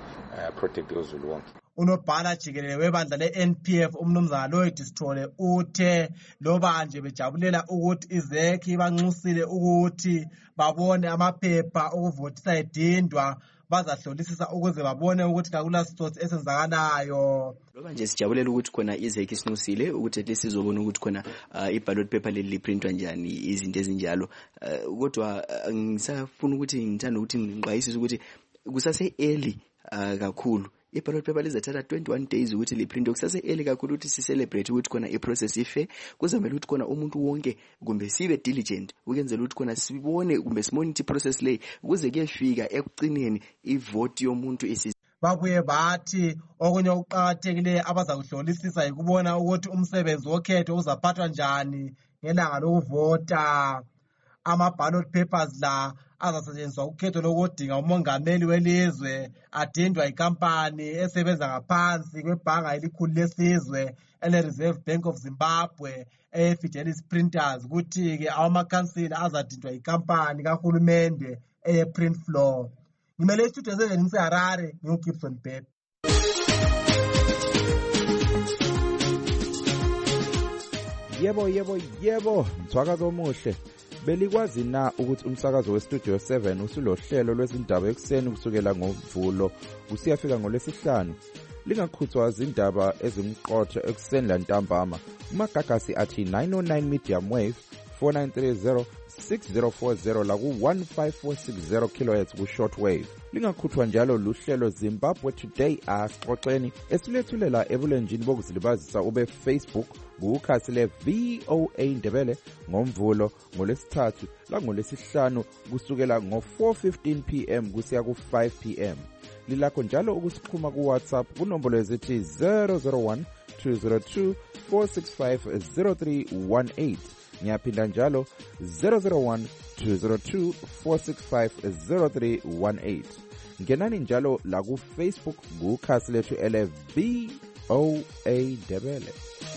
protect uzulu wonke. Unobhala jikelele webandla le-N P F umnumzana Lloyd Sithole uthe loba nje bejabulela ukuthi izekhi banxusile ukuthi babone amaphepha okuvotisa edindwa, bazahlolisisa ukuze babone ukuthi kakula sitsotsi esenzakalayo. Loba nje sijabulela ukuthi khona izekhi sinusile ukuthi lethi sizobona ukuthi khona i-ballot paper leli liprintwa njani, izinto ezinjalo. Kodwa ngisafuna ukuthi ngithanda ukuthi ngiqwayisise ukuthi kusase early kakhulu. I-ballot paper lizathatha twenty-one days ukuthi liprintwe. Kusase early kakhulu ukuthi si-celebrate ukuthi khona i-process ife. Kuzamele ukuthi khona umuntu wonke kumbe sibe diligent ukenzela ukuthi khona sibone kumbe simonithe i-process le kuze kuyefika ekucineni ivote yomuntu isi. Babuye bathi okunye okuqakathekileyo abazakuhlolisisa yikubona ukuthi umsebenzi wokhetho uzaphathwa njani ngelanga lokuvota. Ama-ballot papers la azasetshenziswa ukhetho lokudinga umongameli welizwe adindwa ikampani esebenza ngaphansi kwebhanga elikhulu lesizwe ele-Reserve Bank of Zimbabwe eFidelity Printers. Kuthi-ke amakhansila azadindwa ikampani kahulumende eye-print floor. Ngimele istudio seven ngiseHarare, ngiuGibson Bhebhe. Yebo yebo yebo, mthwakazi omuhle. Belikwazi na ukuthi umsakazo weStudio seven usulohlelo lwezindaba ekseni kusukela ngoMvulo usiyafika ngoLwesihlanu? Lingakhuthwa izindaba ezimqotho ekseni lantambama. Umagagasi athi nine oh nine medium wave four nine three zero six zero four zero la ku one five four six zero kilohertz ku shortwave. Lingakhuthwa njalo luhlelo Zimbabwe Today asixoxeni esilethulela ebulenjini bokuzilibazisa ube Facebook kukhasi le V O A Ndebele ngoMvulo ngoLwesithathu la ngoLwesihlanu kusukela ngo four fifteen p m kusiya ku five p m. Lilakho njalo ukusikhuma ku WhatsApp kunombolo ezithi zero zero one two zero two four six five zero three one eight. Ngiyaphinda njalo zero zero one two zero two four six five zero three one eight. Ngenani njalo la ku Facebook kukhasi lethu ele V O A Ndebele.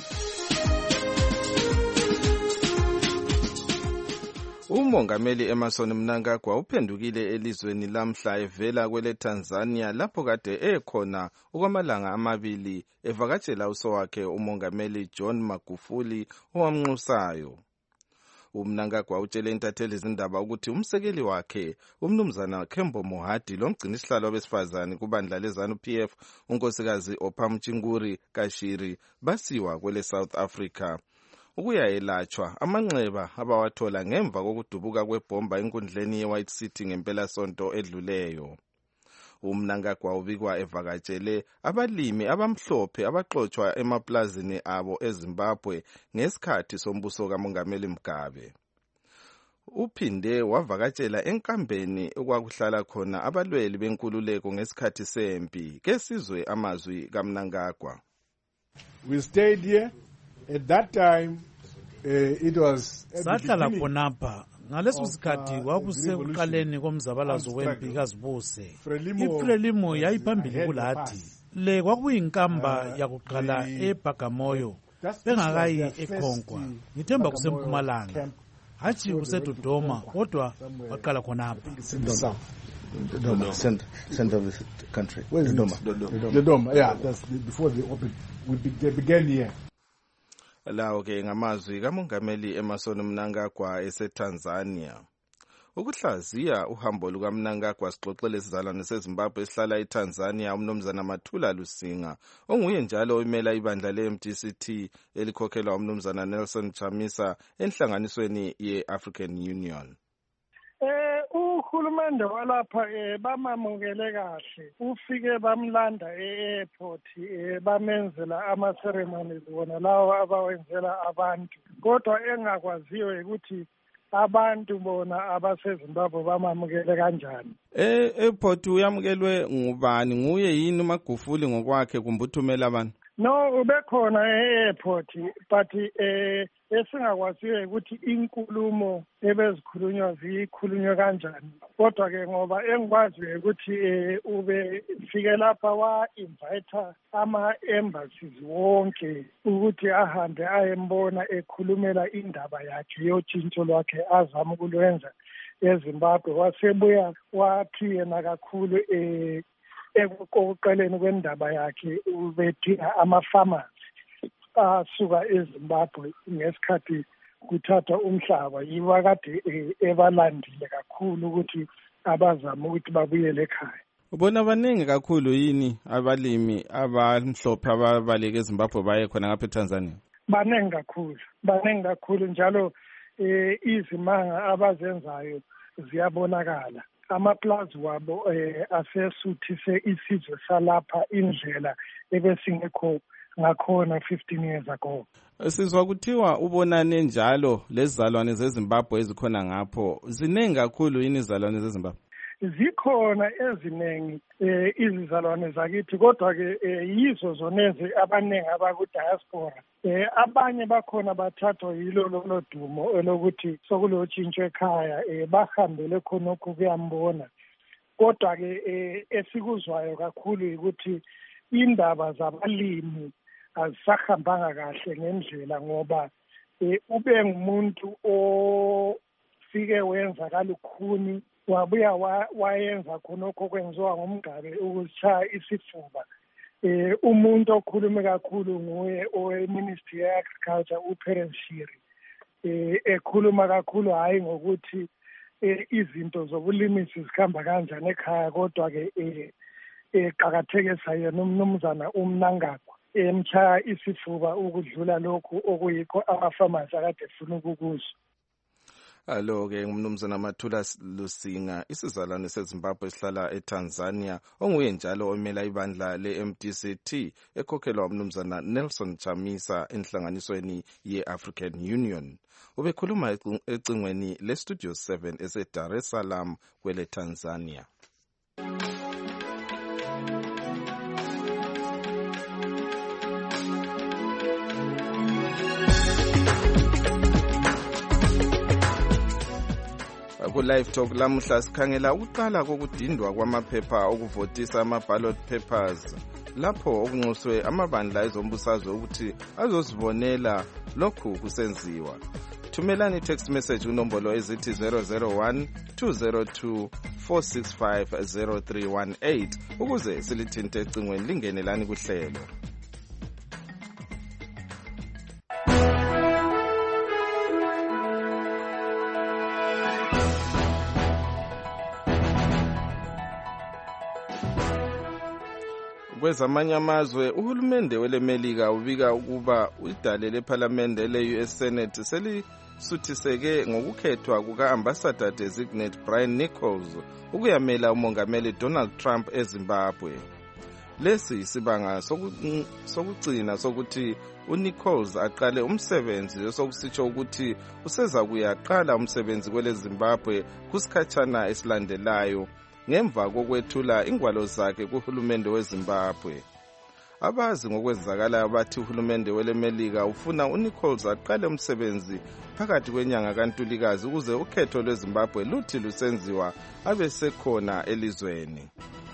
Umongameli Emmerson Mnangagwa uphendukile elizweni lamhla evela kwele Tanzania lapho kade ekhona okwamalanga amabili evakatshela usowakhe umongameli John Magufuli owamnxusayo. UMnangagwa utshele intatheli izindaba ukuthi umsekeli wakhe umnumzana Kembo Mohadi lomgcinisihlalo wabesifazane kubandla lezanu P F unkosikazi Opham Chinguri Kashiri basiwa kwele South Africa ukuyayelatshwa amanxeba abawathola ngemva kokudubuka kwebhomba enkundleni ye-White City ngempela sonto edluleyo. UMnangagwa ubikwa evakatshele abalimi abamhlophe abaxotshwa emaplazini abo eZimbabwe ngesikhathi sombuso kaMongameli Mugabe. Uphinde wavakatshela enkambeni okwakuhlala khona abalweli benkululeko ngesikhathi sempi. Ke sizwe amazwi kaMnangagwa. We stayed here. At that time, uh, it was sahlala khonapha ngaleso sikhathi kwakusekuqaleni komzabalazo wempi kaZibuse. iFrelimo yayiphambili kulathi le kwakuyinkamba yakuqala eBhagamoyo bengakayi eKhonkwa ngithemba kusempumalanga hatshi kusedodoma kodwa waqala khonapha. Dodoma, center, center of the country. Where is Dodoma? Dodoma. Dodoma, yeah, that's the, before they opened. We be, they began here. Lawo ke ngamazwi kaMongameli Emmerson Mnangagwa eseTanzania. Ukuhlaziya uhambo lukaMnangagwa sixoxele isizalwane seZimbabwe esihlala eTanzania umnumzana Mathula Lusinga onguye njalo imela ibandla le-M D C T elikhokhelwa umnumzana Nelson Chamisa enhlanganisweni ye-African Union. Eh uhulumende walapha eh bamamukele kahle ufike bamlanda e-airport eh bamenzela ama ceremonies wona lawo abawenzela abantu kodwa engakwaziyo ukuthi abantu bona abaseZimbabwe bamamukele kanjani. Eh airport uyamukelwe ngubani nguye yini uMagufuli ngokwakhe kumbe uthumela abantu? No ubekhona e-airport but eh esingakwaziyo ukuthi inkulumo ebezikhulunywa zikhulunywe kanjani kodwa ke ngoba engikwaziyo ukuthi ube fike lapha wa invite ama embassies wonke ukuthi ahambe ayembona ekhulumela indaba yakhe yotshintsho lwakhe azama ukulwenza eZimbabwe wasebuya wathi yena kakhulu eh ekuqaleni kwendaba yakhe ubedinga ama-farmers asuka eZimbabwe ngesikhathi kuthatha umhlaba yibo kade ebalandile kakhulu ukuthi abazama ukuthi babuyele ekhaya. Ubona abaningi kakhulu yini abalimi abamhlophe ababaleke eZimbabwe baye khona ngapha eTanzania? Baningi kakhulu, baningi kakhulu njalo eh izimanga abazenzayo ziyabonakala. Amaplazi wabo eh asesuthise isizwe salapha indlela ebesingekho ngakhona fifteen years ago. Sizwa kuthiwa ubonane njalo lezizalwane zeZimbabwe ezikhona ngapho zinengi kakhulu yini izizalwane zeZimbabwe? Zikhona eziningi eh izizalwane zakithi kodwa ke yizo zonezi abaningi abaku diaspora eh abanye bakhona bathathwa yilo lo dumo elokuthi sokulotshintsho ekhaya eh bahambele khonokho kuyambona kodwa ke esikuzwayo kakhulu ukuthi indaba zabalimi azisahambanga kahle ngendlela ngoba ube ngumuntu ofike wenza kalukhuni wabuya wayenza khonokho kwenziwa ngomgabe ukushaya isifuba. Eh umuntu okhulume kakhulu nguye oweMinistry ye-Agriculture uPerence Shiri eh ekhuluma kakhulu hayi ngokuthi izinto zobulimisi zikhamba kanjani ekhaya kodwa ke eh eqhakathekisa yena umnumzana uMnangagwa emchaya isifuba ukudlula lokhu okuyikho ama-farmers akade efuna ukukuzwa. Alo ke umnumzana Mathula Lusinga isizalwane seZimbabwe esihlala eTanzania onguye njalo omela ibandla le-M D C T ekhokhelwa umnumzana Nelson Chamisa enhlanganisweni ye-African Union. Ubekhuluma ecingweni le-Studio seven ese-Dar es Salaam kwele Tanzania. Ku-Live Talk lamuhla sikhangela ukuqala kokudindwa kwamaphepha okuvotisa ama-ballot papers lapho okunxuswe amabandla ezombusazwe ukuthi azosibonela lokhu kusenziwa. Thumelani text message unombolo ezithi zero zero one two zero two four six five zero three one eight ukuze silithinte ecingweni lingenelani kuhlelo. Kwezamanye amazwe uhulumende welemelika ubika ukuba idale lephalamende le-U S Senate selisuthiseke ngokukhethwa kuka-ambassador designate Brian Nichols ukuyamela umongameli Donald Trump eZimbabwe. Lesi isibanga sokugcina sokuthi uNichols aqale umsebenzi sokusitsho ukuthi useza kuyaqala umsebenzi kwele Zimbabwe kusikhatshana esilandelayo ngemva kokwethula ingwalo zakhe kuhulumende weZimbabwe. Abazi ngokwenzakala bathi uhulumende welemelika ufuna uNichols aqale umsebenzi phakathi kwenyanga kaNtulikazi ukuze ukhetho lweZimbabwe luthi lusenziwa abe sekhona elizweni.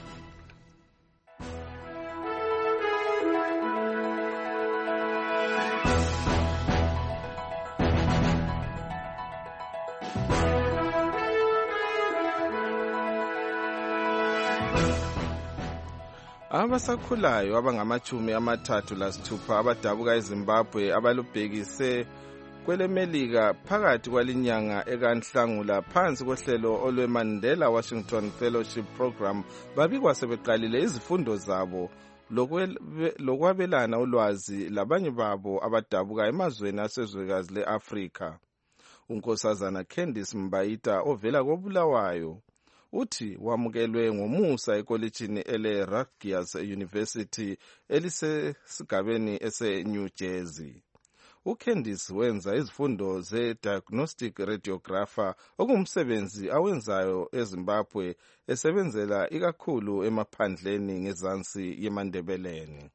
Abasakhulayo abangamachumi amathathu lasithupha abadabuka eZimbabwe abalubhekise kwelemelika phakathi kwalinyanga ekanhlangula phansi kohlelo olweMandela Washington Fellowship Program babikwa sebeqalile izifundo zabo lokwabelana ulwazi labanye babo abadabuka emazweni asezwekazi le-Afrika. Unkosazana Candice Mbaita ovela koBulawayo uthi wamukelwe ngomusa ekolejini ele Rutgers University elisesigabeni ese-New Jersey. uCandice wenza izifundo ze-diagnostic radiographer okumsebenzi awenzayo eZimbabwe esebenzela ikakhulu emaphandleni ngezansi yeMandebeleni.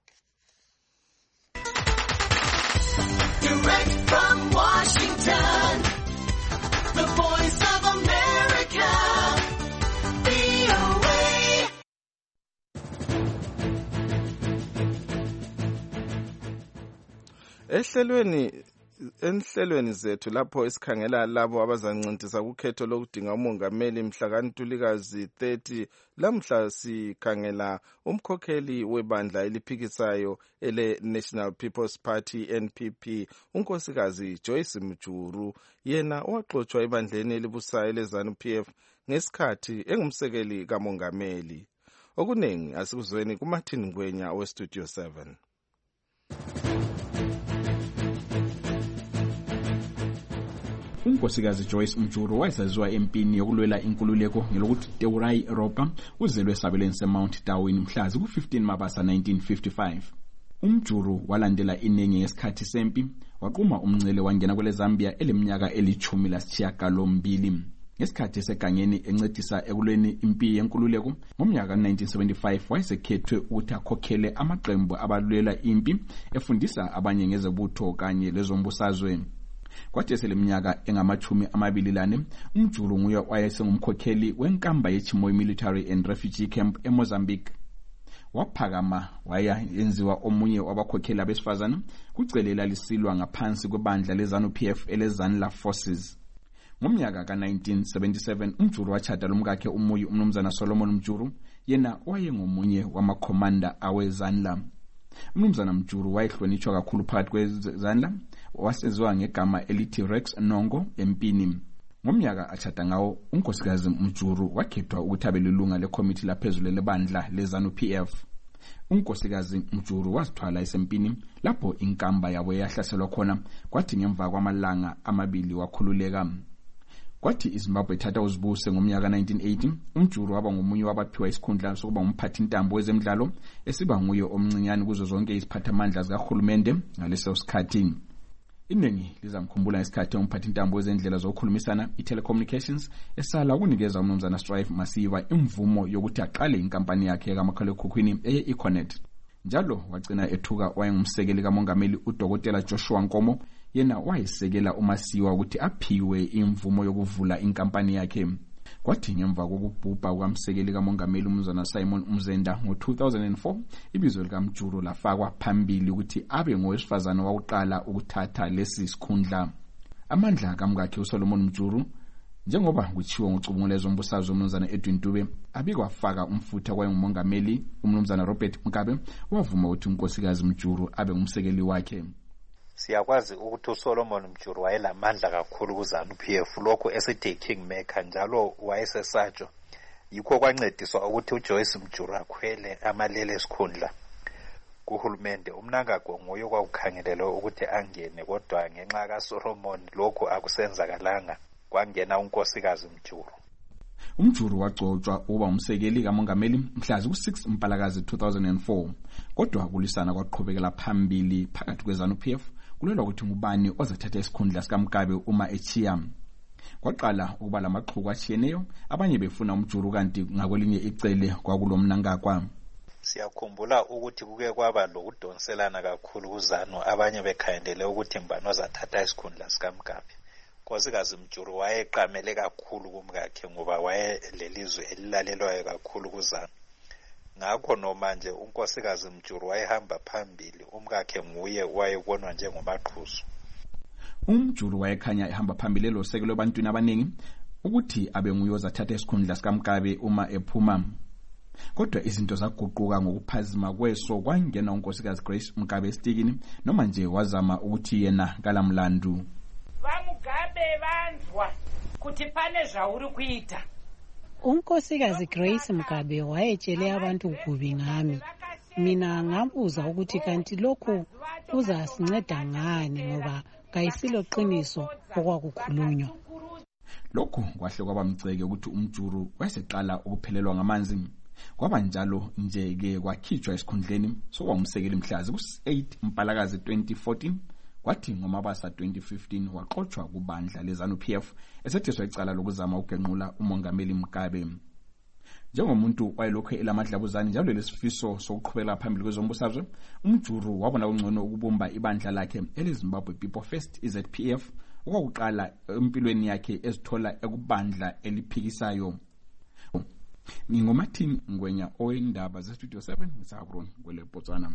Direct from Washington, the voice of America. Ehlelweni enhlelweni zethu lapho esikhangela labo abazancintisa kukhetho lokudinga umongameli mhla kaNtulikazi thirty lamhla sikhangela umkhokheli webandla eliphikisayo ele National People's Party N P P unkosikazi Joyce Mjuru yena owaxoxwa ebandleni elibusayo leZANU P F ngesikhathi engumsekeli kamongameli. Okuningi asikuzweni kuMartin Ngwenya weStudio seven. Unkosikazi Joyce Mjuru wayesaziwa empini yokulwela inkululeko ngelokuthi Teurai Ropa uzelwe esabelweni seMount Darwin mhlazi ku-fifteen Mabasa nineteen fifty-five. Umjuru walandela inenye yesikhathi sempi waquma umncele wangena kwele Zambia eleminyaka elithumi lasishiyagalombili. Ngesikhathi segangeni encedisa ekulweni impi yenkululeko ngomnyaka nineteen seventy-five wayesekhethwe ukuthi akhokhele amaqembu abalwela impi efundisa abanye ngezebutho kanye lezombusazwe. Kwathi seleminyaka engamachumi amabili lane uMjuru nguye wayesengumkhokheli wenkamba yeChimoyi Military and Refugee Camp eMozambique. Waphakama waya yenziwa omunye wabakhokheli abesifazana kucelela lisilwa ngaphansi kwebandla leZANU P F eleZanla Forces. Ngomnyaka ka nineteen seventy-seven uMjuru wachata lomkakhe umuyi umnumzana Solomon Mjuru yena wayengomunye wamakhomanda aweZanla. Umnumzana Mjuru wayehlonitshwa kakhulu phakathi kweZanla waseziwa ngegama elithi Rex Nongo empini. Ngomnyaka achata ngawo unkosikazi Mjuru wakhethwa ukuthi abe lilunga lekomiti laphezulu lebandla leZANU P F. Unkosikazi Mjuru wasithwala esempini lapho inkamba yabo yahlaselwa khona kwathi ngemva kwamalanga amabili wakhululeka. Kwathi iZimbabwe ithatha uzibuse ngomnyaka nineteen eighty uMjuru waba ngomunye wabaphiwa isikhundla sokuba umphathi intambo wezemidlalo esiba nguye omncinyane kuzo zonke iziphathamandla zikahulumende ngaleso sikhathi. Iningi lizamkhumbula isikhathi umphathi intambo wezendlela zokukhulumisana i-telecommunications esala ukunikeza umnumzana Strive Masiva imvumo yokuthi aqale inkampani yakhe kamakhalekhukhwini eye-Econet. Njalo wagcina ethuka wayengumsekeli kamongameli uDokotela Joshua Nkomo yena wayesekela uMasiwa ukuthi aphiwe imvumo yokuvula inkampani yakhe. Kwathi ngemva kokubhubha kukamsekeli kamongameli umnumzana Simon Mzenda ngo-two thousand four ibizo likaMjuru lafakwa phambili ukuthi abe ngowesifazane wokuqala ukuthatha lesi sikhundla. Amandla kamkakhe uSolomon Mjuru njengoba kuchiwo ngocubungula ezombusazwe umnumzana Edwin Dube abikwafaka umfutha kwayengumongameli umnumzana Robert Mugabe wavuma ukuthi unkosikazi Mjuru abe ngumsekeli wakhe. Siyakwazi ukuthi uSolomon Mjuru wayelamandla kakhulu kuZANU P F lokho esithi kingmaker njalo wayesesatsho. Yikho kwancediswa ukuthi uJoyce Mjuru akhwele amalele esikhundla kuhulumende. Umnangagwa nguye kwakukhangelelwe ukuthi angene kodwa ngenxa kaSolomon lokho akusenzakalanga kwangena unkosikazi Mjuru. UMjuru wagcotshwa ukuba umsekeli kamongameli mhla ku-six Mpalakazi two thousand four kodwa kulisana kwaqhubekela phambili phakathi kweZANU P F kulelwa ukuthi ngubani ozathatha isikhundla sikaMgabe uma echiya. Kwaqala ukuba lamaxhuku atshiyeneyo abanye befuna uMjuru kanti ngakwelinye icele kwakulomnangagwa. Siyakhumbula ukuthi kuke kwaba lokudonselana kakhulu kuZANU abanye bekhandele ukuthi mbani ozathatha isikhundla sikaMgabe. Nkosikazi Mjuru wayeqamele kakhulu kumkakhe ngoba wayelelizwe elilalelwayo kakhulu kuZANU. Ngakho nomanje unkosikazi Mjuru wayehamba phambili, umkakhe nguye wayebonwa njengomaqhuzu. UMjuru wayekhanya ehamba phambili losekelo ebantwini abaningi ukuthi abe nguye ozathatha isikhundla sikaMgabe uma ephuma. Kodwa izinto zaguquka ngokuphazima kweso kwangena unkosikazi Grace Mugabe estikini noma nje wazama ukuthi yena kalamlandu. Vamugabe vanzwa kuti pane zvauri kuita. Unkosikazi Grace Mugabe wayetshele abantu ukubi ngami. Mina ngabuza ukuthi kanti lokhu kuzasinceda ngani ngoba kayisilo qiniso okwakukhulunywa. Lokhu kwahle kwaba mceke ukuthi uMjuru wayeseqala ukuphelelwa ngamanzi. Kwaba njalo nje ke kwakhitshwa esikhundleni sokuba umsekeli mhla ku-eight Mpalakazi twenty fourteen. Kwathi ngoMabasa twenty fifteen waqotshwa kubandla leZANU P F esethiswa icala lokuzama ukugenqula umongameli Mugabe. Njengomuntu wayelokho elamadlabuzane njalo lesifiso sokuqhubela phambili kwezombusazwe, uMjuru wabona ungcono ukubumba ibandla lakhe eleZimbabwe People First I Z P F okwakuqala empilweni yakhe ezithola ekubandla eliphikisayo. NgingoMartin Ngwenya owendaba zeStudio seven ngisabron kwele Botswana.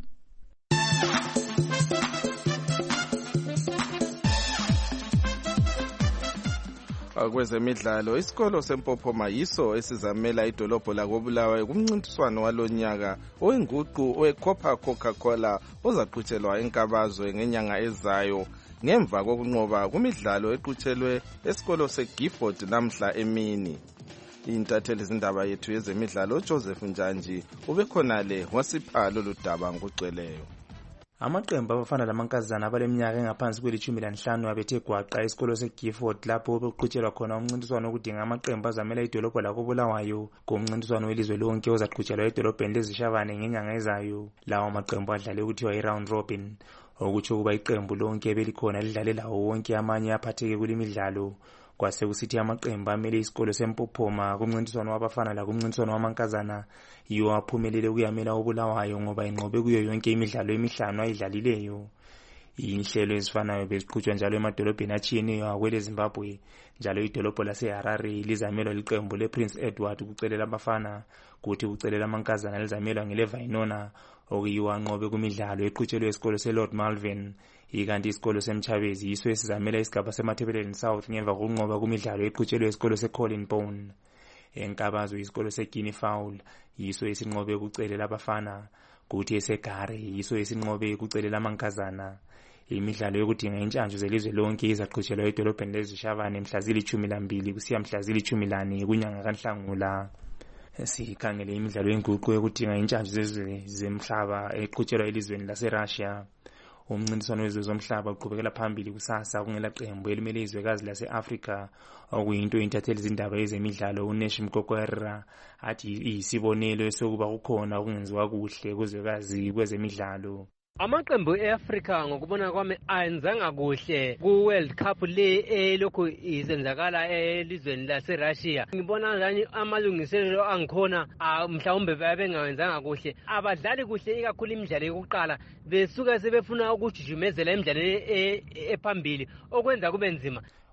Kwezemidlalo isikolo seMpophoma yiso esizamela idolobho lakoBulawayo kumncintiswano walonyaka owenguqu oweCopa Coca-Cola ozaqhutshelwa eNkabazwe ngenyanga ezayo ngemva kokunqoba kumidlalo eqhutshelwe esikolo seGifford namhla emini. Intatheli izindaba yethu yezemidlalo Joseph Njanji ubekhonale wasipha lolu daba ngokugcweleyo. Amaqembu abafana lamankazana abaleminyaka engaphansi kwelishumi lanhlanu abethe gwaqa esikolo seGifford lapho beqhutshelwa khona umncintiswano wokudinga amaqembu azamela idolobho lakoBulawayo kumncintiswano welizwe lonke ozaqhutshelwa edolobheni leZishavane ngenyanga ezayo. Lawo maqembu adlale ukuthiwa i-round robin okutsho ukuba iqembu lonke belikhona lidlale lawo wonke amanye aphatheke kulimidlalo. Kwase kusithi amaqembu amele isikolo seMpophoma kumncintiswano wabafana la kumncintiswano wamankazana yiwo aphumelele ukuyamela uBulawayo ngoba inqobe kuyo yonke imidlalo emihlanu ayidlalileyo. Inhlelo ezifanayo beziqhutshwa njalo emadolobheni atshiyeneyo akwele Zimbabwe njalo idolobho laseHarare lizamelwa liqembu lePrince Edward kucelela abafana kuthi kucelela amankazana lizamelwa ngeleVainona okuyiwa anqobe kumidlalo eqhutshelwe esikolo seLord Malvern. Ikanti isikolo seMchabezi yiso esizamela isigaba seMathebeleni South ngemva kokunqoba kumidlalo eqhutshelwe esikolo seColin Bone. Enkabazwe isikolo seGuinea Fowl yiso esinqobe kucelela abafana kuthi eseGare yiso esinqobe kucelela amankazana. Imidlalo yokudinga intshantshu zelizwe lonke izaqhutshelwa edolobheni leZishavane mhla zilishumi lambili kusiya mhla zilishumi lane kunyanga kaNhlangula. Sikhangele imidlalo yenguqu yokudinga intshantshu zezwe zemhlaba eqhutshelwa elizweni laseRussia. Umncintiswano wezwe zomhlaba uqhubekela phambili kusasa kungela qembu elimele izwekazi lase-Afrika okuyinto intatheli izindaba yezemidlalo uNesh Mkokwera athi iyisibonelo sokuba kukhona okungenziwa kuhle kuzwekazi kwezemidlalo. Amaqembu eAfrika ngokubona kwami ayenzanga kuhle ku-World Cup le elokhu izenzakala elizweni laseRussia. Ngibona ngani amalungiselelo angikhona mhlawumbe babengawenzanga kuhle. Abadlali kuhle ikakhulu imidlalo yokuqala besuka sebefuna ukujijimezela imidlalo ephambili okwenza kube nzima.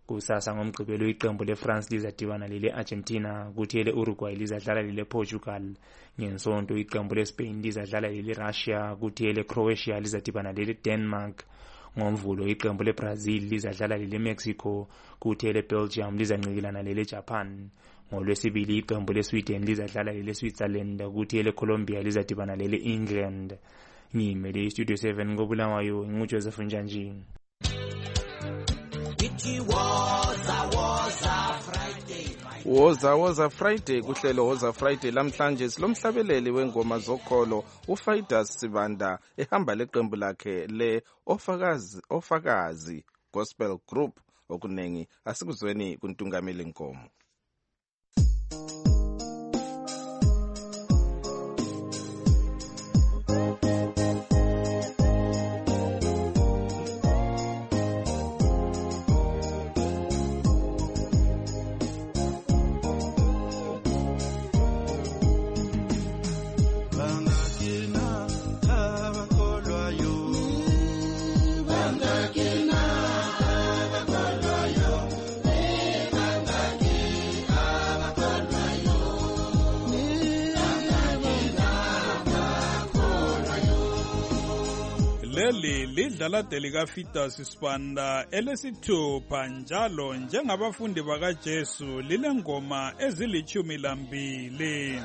kusasa ngomgqibelo iqembu leFrance lizadibana lele-Argentina, kuthi ele-Uruguay lizadlala lele-Portugal. Ngensonto iqembu leSpain lizadlala lele-Russia, kuthi ele-Croatia lizadibana lele-Denmark. Ngomvulo iqembu leBrazil lizadlala lele-Mexico, kuthi ele-Belgium lizancikelana lele-Japan. Ngolwesibili iqembu leSweden lizadlala lele-Switzerland, kuthi ele-Colombia lizadibana lele-England. Ngimele iStudio seven ngobulawayo nguJoseph Njanjini. Woza woza Friday kuhlelo woza Friday lamhlanje silomhlabeleli wengoma zokholo uFaidas Sibanda ehamba leqembu lakhe le Ofakazi Ofakazi Gospel Group okunengi asikuzweni kuntungameli inkomo. Leli lidlala delika Fitas Sibanda elesithupha njalo njengabafundi bakaJesu lilengoma ezilichumi lambili.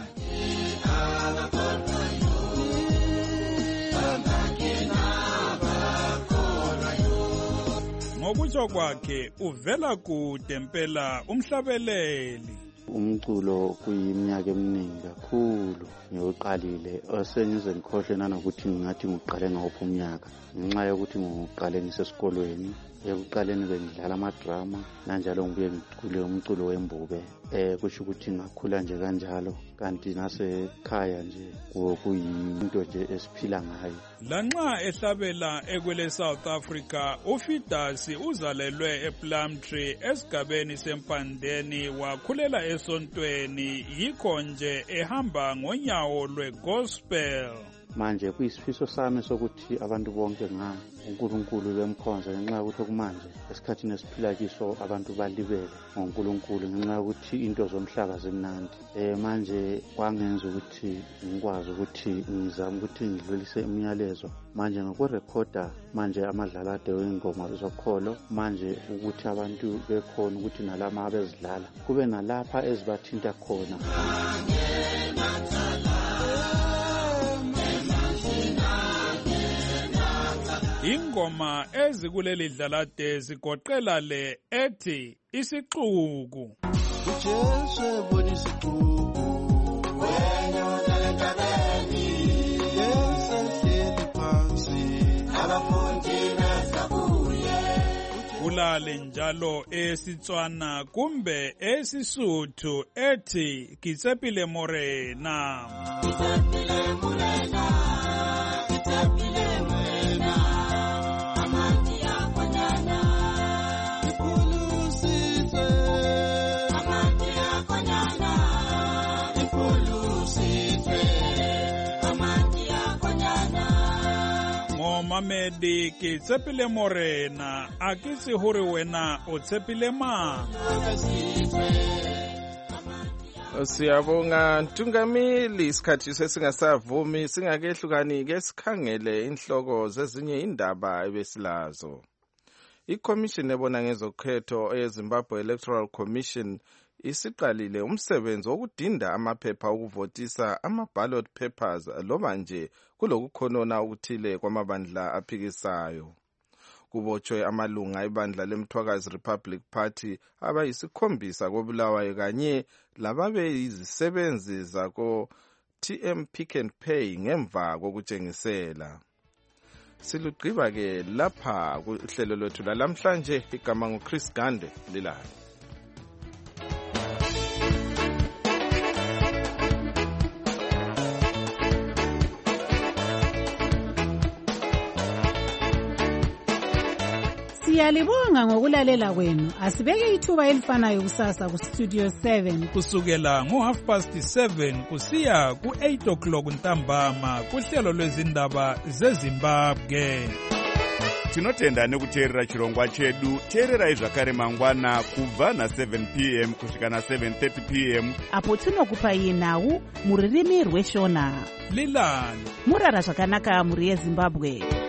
Ngokutsho kwakhe uvela kude impela umhlabeleli. Umculo kuyiminyaka eminingi kakhulu ngiyoqalile osengize ngikhohle nanokuthi ngingathi ngiqale ngawuphi umnyaka ngenxa yokuthi ngiqale ngisesikolweni. Ekuqaleni bengidlala amadrama nanjalo ngibuye ngicule umculo wembube eh kusho ukuthi ngakhula nje kanjalo kanti nasekhaya nje kuyinto nje esiphila ngayo. Lanxa ehlabela ekwele South Africa uFidas uzalelwe ePlumtree esigabeni sempandeni wakhulela esontweni yikho nje ehamba ngonyawo lwegospel. Manje kuyisifiso sami sokuthi abantu bonke nga uNkulunkulu bemkhonza ngenxa yokuthi okumanje esikhathini esiphila kiso abantu balibele ngoNkulunkulu ngenxa yokuthi into zomhlaba zimnandi. Eh manje kwangenza ukuthi ngikwazi ukuthi ngizame ukuthi ngidlulise imiyalezo manje ngokurekhoda manje amadlalade wengoma zokholo manje ukuthi abantu bekhona ukuthi nalama abezidlala kube nalapha ezibathinta khona. Ingoma ezikuleli dlalade zigoqela le ethi isixuku. uJesu ebona isixuku wena unalentabeni yesehleli phansi abafundi basabuye. Kulale njalo esitswana kumbe esisuthu ethi Kitsepile Morena. Kitsepile Morena, Kitsepile Morena, amandi yakonyana ipulusitwe, amandi yakonyana ipulusitwe, amandi yakonyana. Momamedi Kitsepile Morena akitsi huri wena o tshepile mang. Siyabonga Ntungamili isikhathi sesingasavumi singakehlukani ke sikhangele inhloko zezinye indaba ebesilazo. I-Commission ebona ngezokhetho eZimbabwe Electoral Commission isiqalile umsebenzi wokudinda amaphepha okuvotisa ama-ballot papers loba nje kulokukhonona ukuthile kwamabandla aphikisayo. Kubotshwe amalunga ebandla leMthwakazi Republic Party abayisikhombisa koBulawayo kanye lababe izisebenzi zako T M Pick and Pay ngemva kokutshengisela. Silugqiba ke lapha kuhlelo lwethu lamhlanje igama nguChris Gande lilayo. Siyalibonga ngokulalela kwenu. Asibeke ithuba elifanayo kusasa ku Studio seven kusukela ngo half past seven kusiya ku eight o'clock ntambama kuhlelo lwezindaba zeZimbabwe. tinotenda nekuteerera chirongwa chedu. teererai zvakare mangwana kubva na7 p m kusvika na7 thirty p m apo tinokupai nhau muririmi rweshona. lilani murara zvakanaka mhuri yezimbabwe.